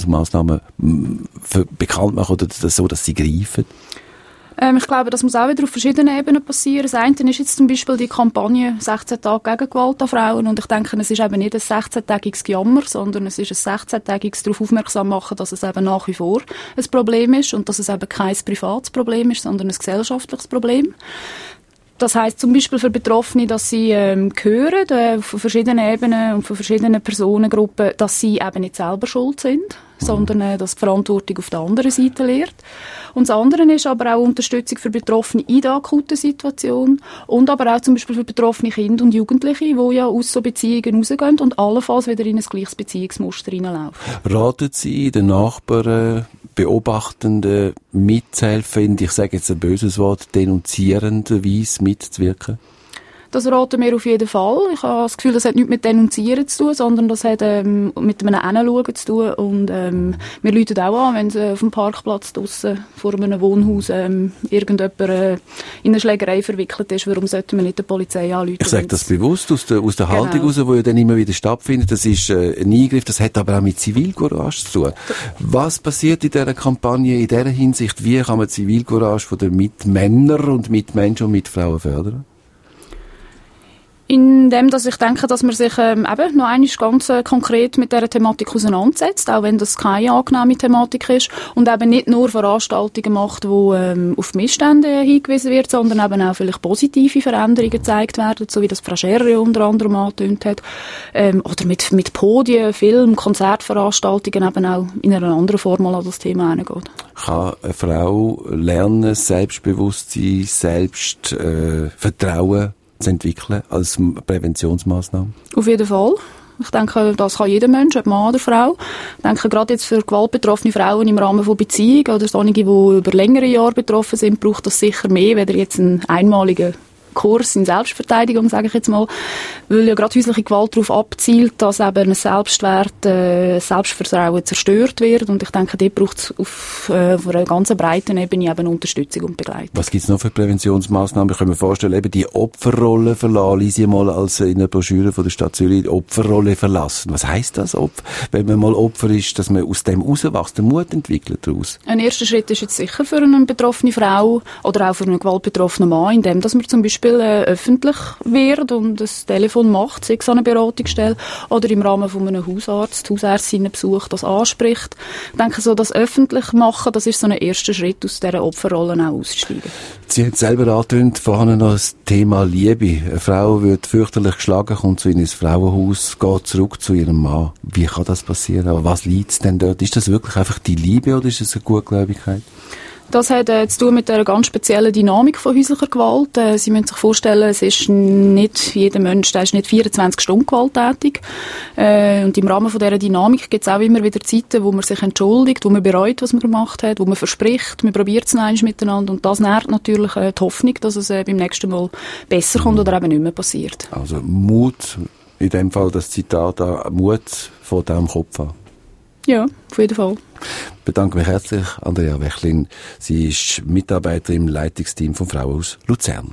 bekannt machen oder so, dass sie greifen? Ich glaube, das muss auch wieder auf verschiedenen Ebenen passieren. Das eine ist jetzt zum Beispiel die Kampagne 16 Tage gegen Gewalt an Frauen. Und ich denke, es ist eben nicht ein 16-tägiges Gejammer, sondern es ist ein 16-tägiges darauf aufmerksam machen, dass es eben nach wie vor ein Problem ist und dass es eben kein privates Problem ist, sondern ein gesellschaftliches Problem. Das heisst zum Beispiel für Betroffene, dass sie hören von verschiedenen Ebenen und von verschiedenen Personengruppen, dass sie eben nicht selber schuld sind, sondern dass die Verantwortung auf der anderen Seite liegt. Und das andere ist aber auch Unterstützung für Betroffene in der akuten Situation und aber auch zum Beispiel für betroffene Kinder und Jugendliche, die ja aus so Beziehungen rausgehen und allenfalls wieder in ein gleiches Beziehungsmuster hineinlaufen. Raten Sie den Nachbarn, Beobachtenden mitzuhelfen, ich sage jetzt ein böses Wort, denunzierenderweise mitzuwirken? Das raten wir auf jeden Fall. Ich habe das Gefühl, das hat nichts mit Denunzieren zu tun, sondern das hat mit einem Hinschauen zu tun. Und wir rufen auch an, wenn es auf dem Parkplatz draussen vor einem Wohnhaus irgendjemand in eine Schlägerei verwickelt ist. Warum sollten wir nicht die Polizei anrufen? Ich sage das bewusst aus der Haltung heraus, die ja dann immer wieder stattfindet. Das ist ein Eingriff, das hat aber auch mit Zivilcourage zu tun. Was passiert in dieser Kampagne in dieser Hinsicht? Wie kann man Zivilcourage von den Mitmännern und Mitmenschen und Mitfrauen fördern? Indem, dass ich denke, dass man sich eben noch einmal ganz konkret mit dieser Thematik auseinandersetzt, auch wenn das keine angenehme Thematik ist und eben nicht nur Veranstaltungen macht, wo auf Missstände hingewiesen wird, sondern eben auch vielleicht positive Veränderungen gezeigt werden, so wie das Frau Scherre unter anderem angetönt hat, oder mit Podien, Film, Konzertveranstaltungen eben auch in einer anderen Form mal an das Thema herangeht. Kann eine Frau lernen, Selbstbewusstsein, Selbstvertrauen zu entwickeln als Präventionsmaßnahme? Auf jeden Fall. Ich denke, das kann jeder Mensch, ob Mann oder Frau. Ich denke, gerade jetzt für gewaltbetroffene Frauen im Rahmen von Beziehungen oder solche, die über längere Jahre betroffen sind, braucht das sicher mehr, weder jetzt einen einmaligen Kurs in Selbstverteidigung, sage ich jetzt mal, weil ja gerade häusliche Gewalt darauf abzielt, dass eben ein Selbstwert, Selbstvertrauen zerstört wird und ich denke, dort braucht es auf einer ganz breiten Ebene eben Unterstützung und Begleitung. Was gibt es noch für Präventionsmaßnahmen? Ich kann mir vorstellen, eben die Opferrolle verlassen, lese ich mal als in der Broschüre von der Stadt Zürich, die Opferrolle verlassen. Was heisst das, wenn man mal Opfer ist, dass man aus dem rauswächst, den Mut entwickelt daraus? Ein erster Schritt ist jetzt sicher für eine betroffene Frau oder auch für einen gewaltbetroffenen Mann, indem dass man zum Beispiel öffentlich wird und das Telefon macht, sei es an einer Beratungsstelle oder im Rahmen von einem Hausarzt, Hausärztinnenbesuch das anspricht. Ich denke, so das öffentlich machen, das ist so ein erster Schritt, aus dieser Opferrolle auch auszusteigen. Sie haben selber angetönt, vorhin noch das Thema Liebe. Eine Frau wird fürchterlich geschlagen, kommt in ein Frauenhaus, geht zurück zu ihrem Mann. Wie kann das passieren? Aber was liegt es denn dort? Ist das wirklich einfach die Liebe oder ist es eine Gutgläubigkeit? Das hat zu tun mit einer ganz speziellen Dynamik von häuslicher Gewalt. Sie müssen sich vorstellen, es ist nicht jeder Mensch, der ist nicht 24 Stunden gewalttätig. Und im Rahmen von dieser Dynamik gibt es auch immer wieder Zeiten, wo man sich entschuldigt, wo man bereut, was man gemacht hat, wo man verspricht, man probiert es noch einmal miteinander. Und das nährt natürlich die Hoffnung, dass es beim nächsten Mal besser kommt oder eben nicht mehr passiert. Also Mut, in dem Fall das Zitat, Mut fängt auch am Kopf an. Ja, auf jeden Fall. Ich bedanke mich herzlich, Andrea Wechlin. Sie ist Mitarbeiterin im Leitungsteam vom Frauenhaus Luzern.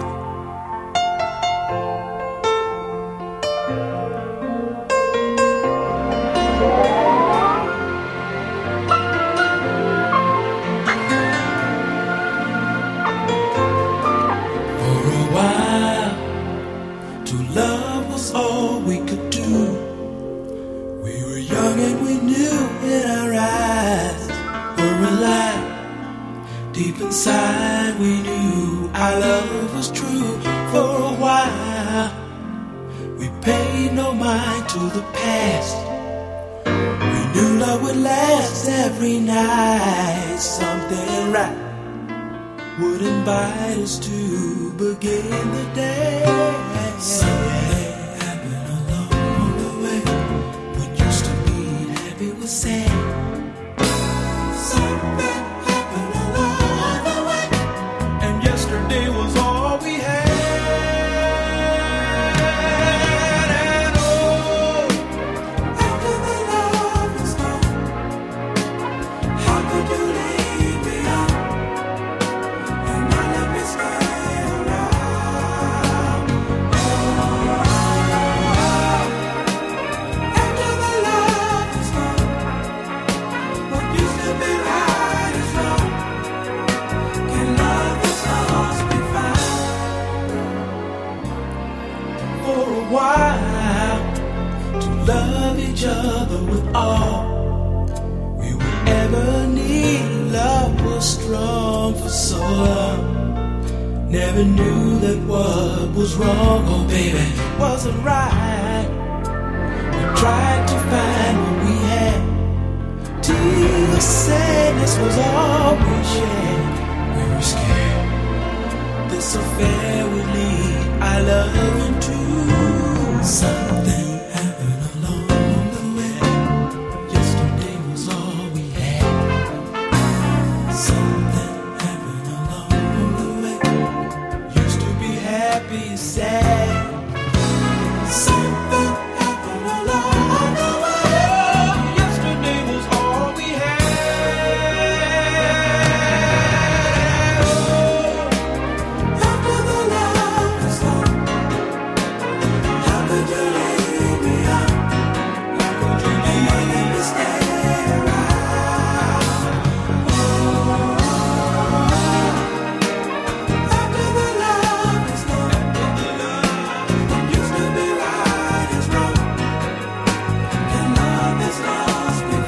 Inside we knew our love was true. For a while we paid no mind to the past. We knew love would last every night. Something right would invite us to begin the day. Something happened along the way. What used to be happy was sad. Something happened along the way, and yesterday was all we had. love. Never knew that what was wrong, oh baby, wasn't right. We tried to find what we had, till the sadness was all we shared. We were scared this affair would lead our love into something happened along the way. Yesterday was all we had. Something happened along the way. Used to be happy and sad. Something happened along the way. Yesterday was all we had. Oh, after the love is gone, how could you leave me out? How could you leave me stay around? Oh, after the love is gone, what used to be right is wrong, and love is lost and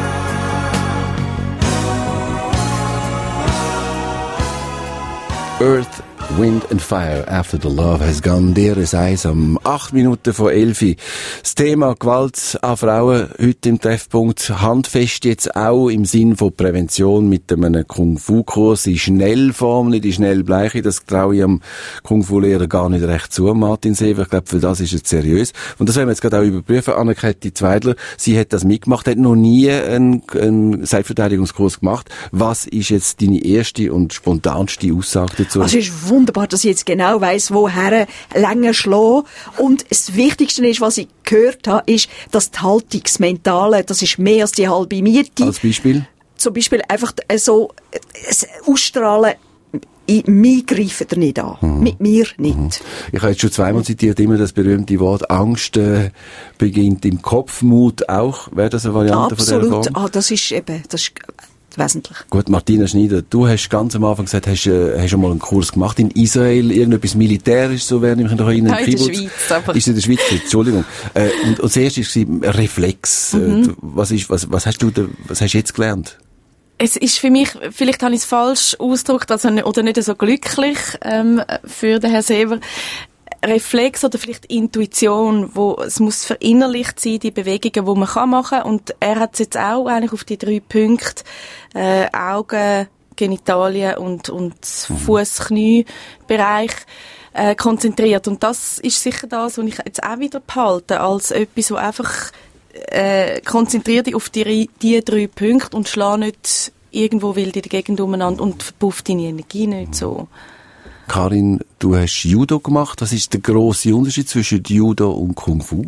Earth, Wind and Fire, After the Love has gone. DRS1 am 8 Minuten vor 11. Das Thema Gewalt an Frauen heute im Treffpunkt. Handfest jetzt auch im Sinn von Prävention mit einem Kung-Fu-Kurs. Die Schnellformel, die Schnellbleiche, das traue ich am Kung-Fu-Lehrer gar nicht recht zu, Martin Sever. Ich glaube, für das ist es seriös. Und das werden wir jetzt gerade auch überprüfen. Anne-Käthi Zweidler, sie hat das mitgemacht, hat noch nie einen Selbstverteidigungskurs gemacht. Was ist jetzt deine erste und spontanste Aussage dazu? Also es ist wunderbar, dass ich jetzt genau weiss, woher länger schlagen. Und das Wichtigste ist, was ich gehört habe, ist, dass die Haltungsmentale, das ist mehr als die halbe Miete. Als Beispiel? Zum Beispiel einfach so ausstrahlen, mich greifen ihr nicht an. Mit mir nicht. Ich habe jetzt schon zweimal zitiert, immer das berühmte Wort Angst beginnt im Kopf, Mut auch. Wäre das eine Variante von dieser Form? Absolut. Das ist wesentlich. Gut, Martina Schneider, du hast ganz am Anfang gesagt, hast schon mal einen Kurs gemacht in Israel, irgendetwas Militärisches, so wäre nämlich noch in der Schweiz. Aber. Ist in der Schweiz, Entschuldigung. Und das erste war Reflex. Was hast du jetzt gelernt? Es ist für mich, vielleicht habe ich es falsch ausgedrückt, also, oder nicht so glücklich, für den Herrn Sever. Reflex oder vielleicht Intuition, es muss verinnerlicht sein, die Bewegungen, die man machen kann. Und er hat es jetzt auch eigentlich auf die 3 Punkte, Augen, Genitalien und Fuß-Knie-Bereich, konzentriert. Und das ist sicher das, was ich jetzt auch wieder behalte, als etwas, wo einfach, konzentriere dich auf die 3 Punkte und schlag nicht irgendwo wild in der Gegend umeinander und verpufft deine Energie nicht so. Karin, du hast Judo gemacht. Was ist der grosse Unterschied zwischen Judo und Kung Fu?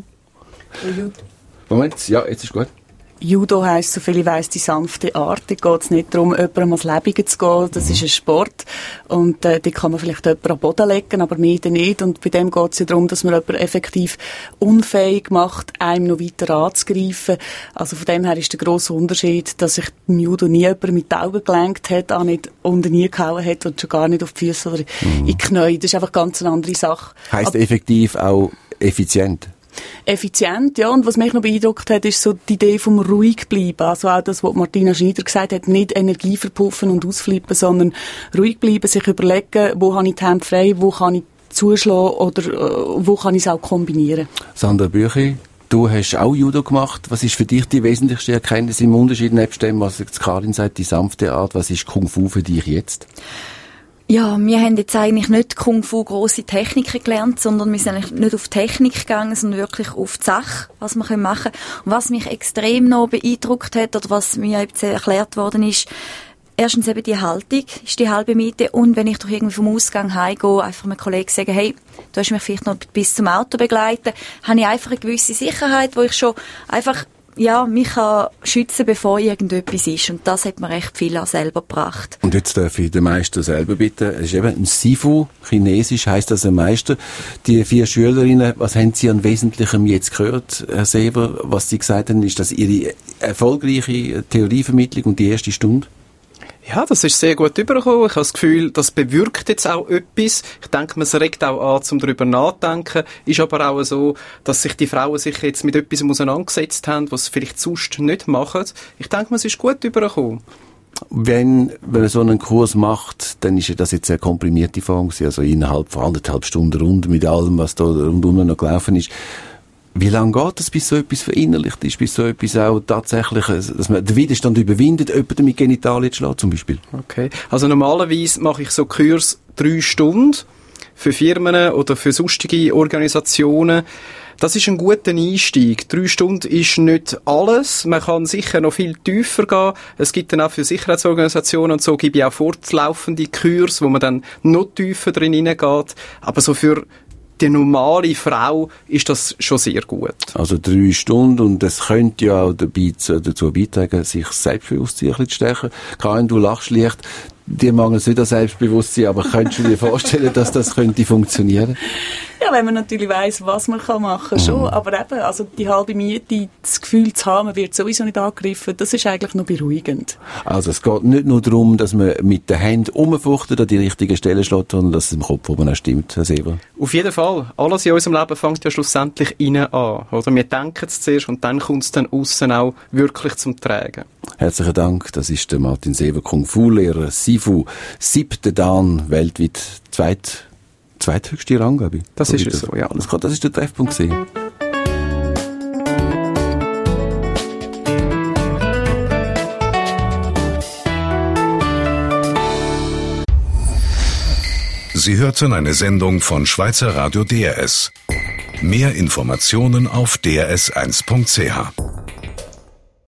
Moment, ja, jetzt ist gut. Judo heisst, soviel ich weiss, die sanfte Art. Da geht es nicht darum, jemandem ans Leben zu gehen. Das ist ein Sport. Und da kann man vielleicht jemanden am Boden legen, aber mehr nicht. Und bei dem geht es ja darum, dass man jemanden effektiv unfähig macht, einem noch weiter anzugreifen. Also von dem her ist der grosse Unterschied, dass sich im Judo nie jemand mit den Augen gelenkt hat, auch nicht unter nie gehauen hat und schon gar nicht auf die Füße oder in die Knie. Das ist einfach ganz eine andere Sache. Heisst effektiv auch effizient? Effizient, ja. Und was mich noch beeindruckt hat, ist so die Idee vom ruhig bleiben. Also auch das, was Martina Schneider gesagt hat, nicht Energie verpuffen und ausflippen, sondern ruhig bleiben, sich überlegen, wo habe ich die Hände frei, wo kann ich zuschlagen oder wo kann ich es auch kombinieren. Sandra Büchi, du hast auch Judo gemacht. Was ist für dich die wesentlichste Erkenntnis im Unterschied nebst dem, was jetzt Karin sagt, die sanfte Art? Was ist Kung Fu für dich jetzt? Ja, wir haben jetzt eigentlich nicht Kung Fu grosse Techniken gelernt, sondern wir sind eigentlich nicht auf Technik gegangen, sondern wirklich auf die Sache, was wir machen können. Und was mich extrem noch beeindruckt hat, oder was mir jetzt erklärt worden ist, erstens eben die Haltung, ist die halbe Miete. Und wenn ich doch irgendwie vom Ausgang heimgehe, einfach einem Kollegen sagen, hey, du hast mich vielleicht noch bis zum Auto begleiten, habe ich einfach eine gewisse Sicherheit, wo ich schon einfach mich kann schützen, bevor irgendetwas ist. Und das hat mir recht viel auch selber gebracht. Und jetzt darf ich den Meister selber bitten. Es ist eben ein Sifu, chinesisch heisst das ein Meister. Die 4 Schülerinnen, was haben Sie an Wesentlichem jetzt gehört, Herr Sever? Was Sie gesagt haben, ist das Ihre erfolgreiche Theorievermittlung und die erste Stunde? Ja, das ist sehr gut übergekommen. Ich habe das Gefühl, das bewirkt jetzt auch etwas. Ich denke, man regt auch an, um darüber nachzudenken. Ist aber auch so, dass sich die Frauen sich jetzt mit etwas auseinandergesetzt haben, was sie vielleicht sonst nicht machen. Ich denke, es ist gut übergekommen. Wenn man so einen Kurs macht, dann ist ja das jetzt eine komprimierte Form gewesen, also innerhalb von 1,5 Stunden rund mit allem, was da rundum noch gelaufen ist. Wie lange geht es, bis so etwas verinnerlicht ist, bis so etwas auch tatsächlich, dass man den Widerstand überwindet, jemanden mit Genitalien zu schlagen, zum Beispiel? Okay. Also normalerweise mache ich so Kurs 3 Stunden für Firmen oder für sonstige Organisationen. Das ist ein guter Einstieg. 3 Stunden ist nicht alles. Man kann sicher noch viel tiefer gehen. Es gibt dann auch für Sicherheitsorganisationen und so gibt es auch fortlaufende Kurse, wo man dann noch tiefer drin hineingeht. Aber so für die normale Frau ist das schon sehr gut. Also 3 Stunden, und das könnte ja auch dazu beitragen, sich Selbstbewusstsein ein bisschen zu stärken. Karin, du lachst leicht. Dir mangelt es nicht an Selbstbewusstsein, aber könntest du dir vorstellen, dass das könnte funktionieren? Ja, wenn man natürlich weiss, was man machen kann, schon. Aber eben, also die halbe Miete, das Gefühl zu haben, man wird sowieso nicht angegriffen, das ist eigentlich noch beruhigend. Also es geht nicht nur darum, dass man mit den Händen umfuchtet an die richtigen Stellen schlägt, sondern dass es im Kopf oben auch stimmt, Herr Seber. Auf jeden Fall. Alles in unserem Leben fängt ja schlussendlich innen an. Oder? Wir denken es zuerst und dann kommt es dann aussen auch wirklich zum Tragen. Herzlichen Dank. Das ist der Martin Seber, Kung-Fu-Lehrer, Sifu, 7. Dan, weltweit zweithöchste Rang, glaube ich. Das ist es so, ja. Das ist der Treffpunkt gewesen. Sie hörten eine Sendung von Schweizer Radio DRS. Mehr Informationen auf drs1.ch.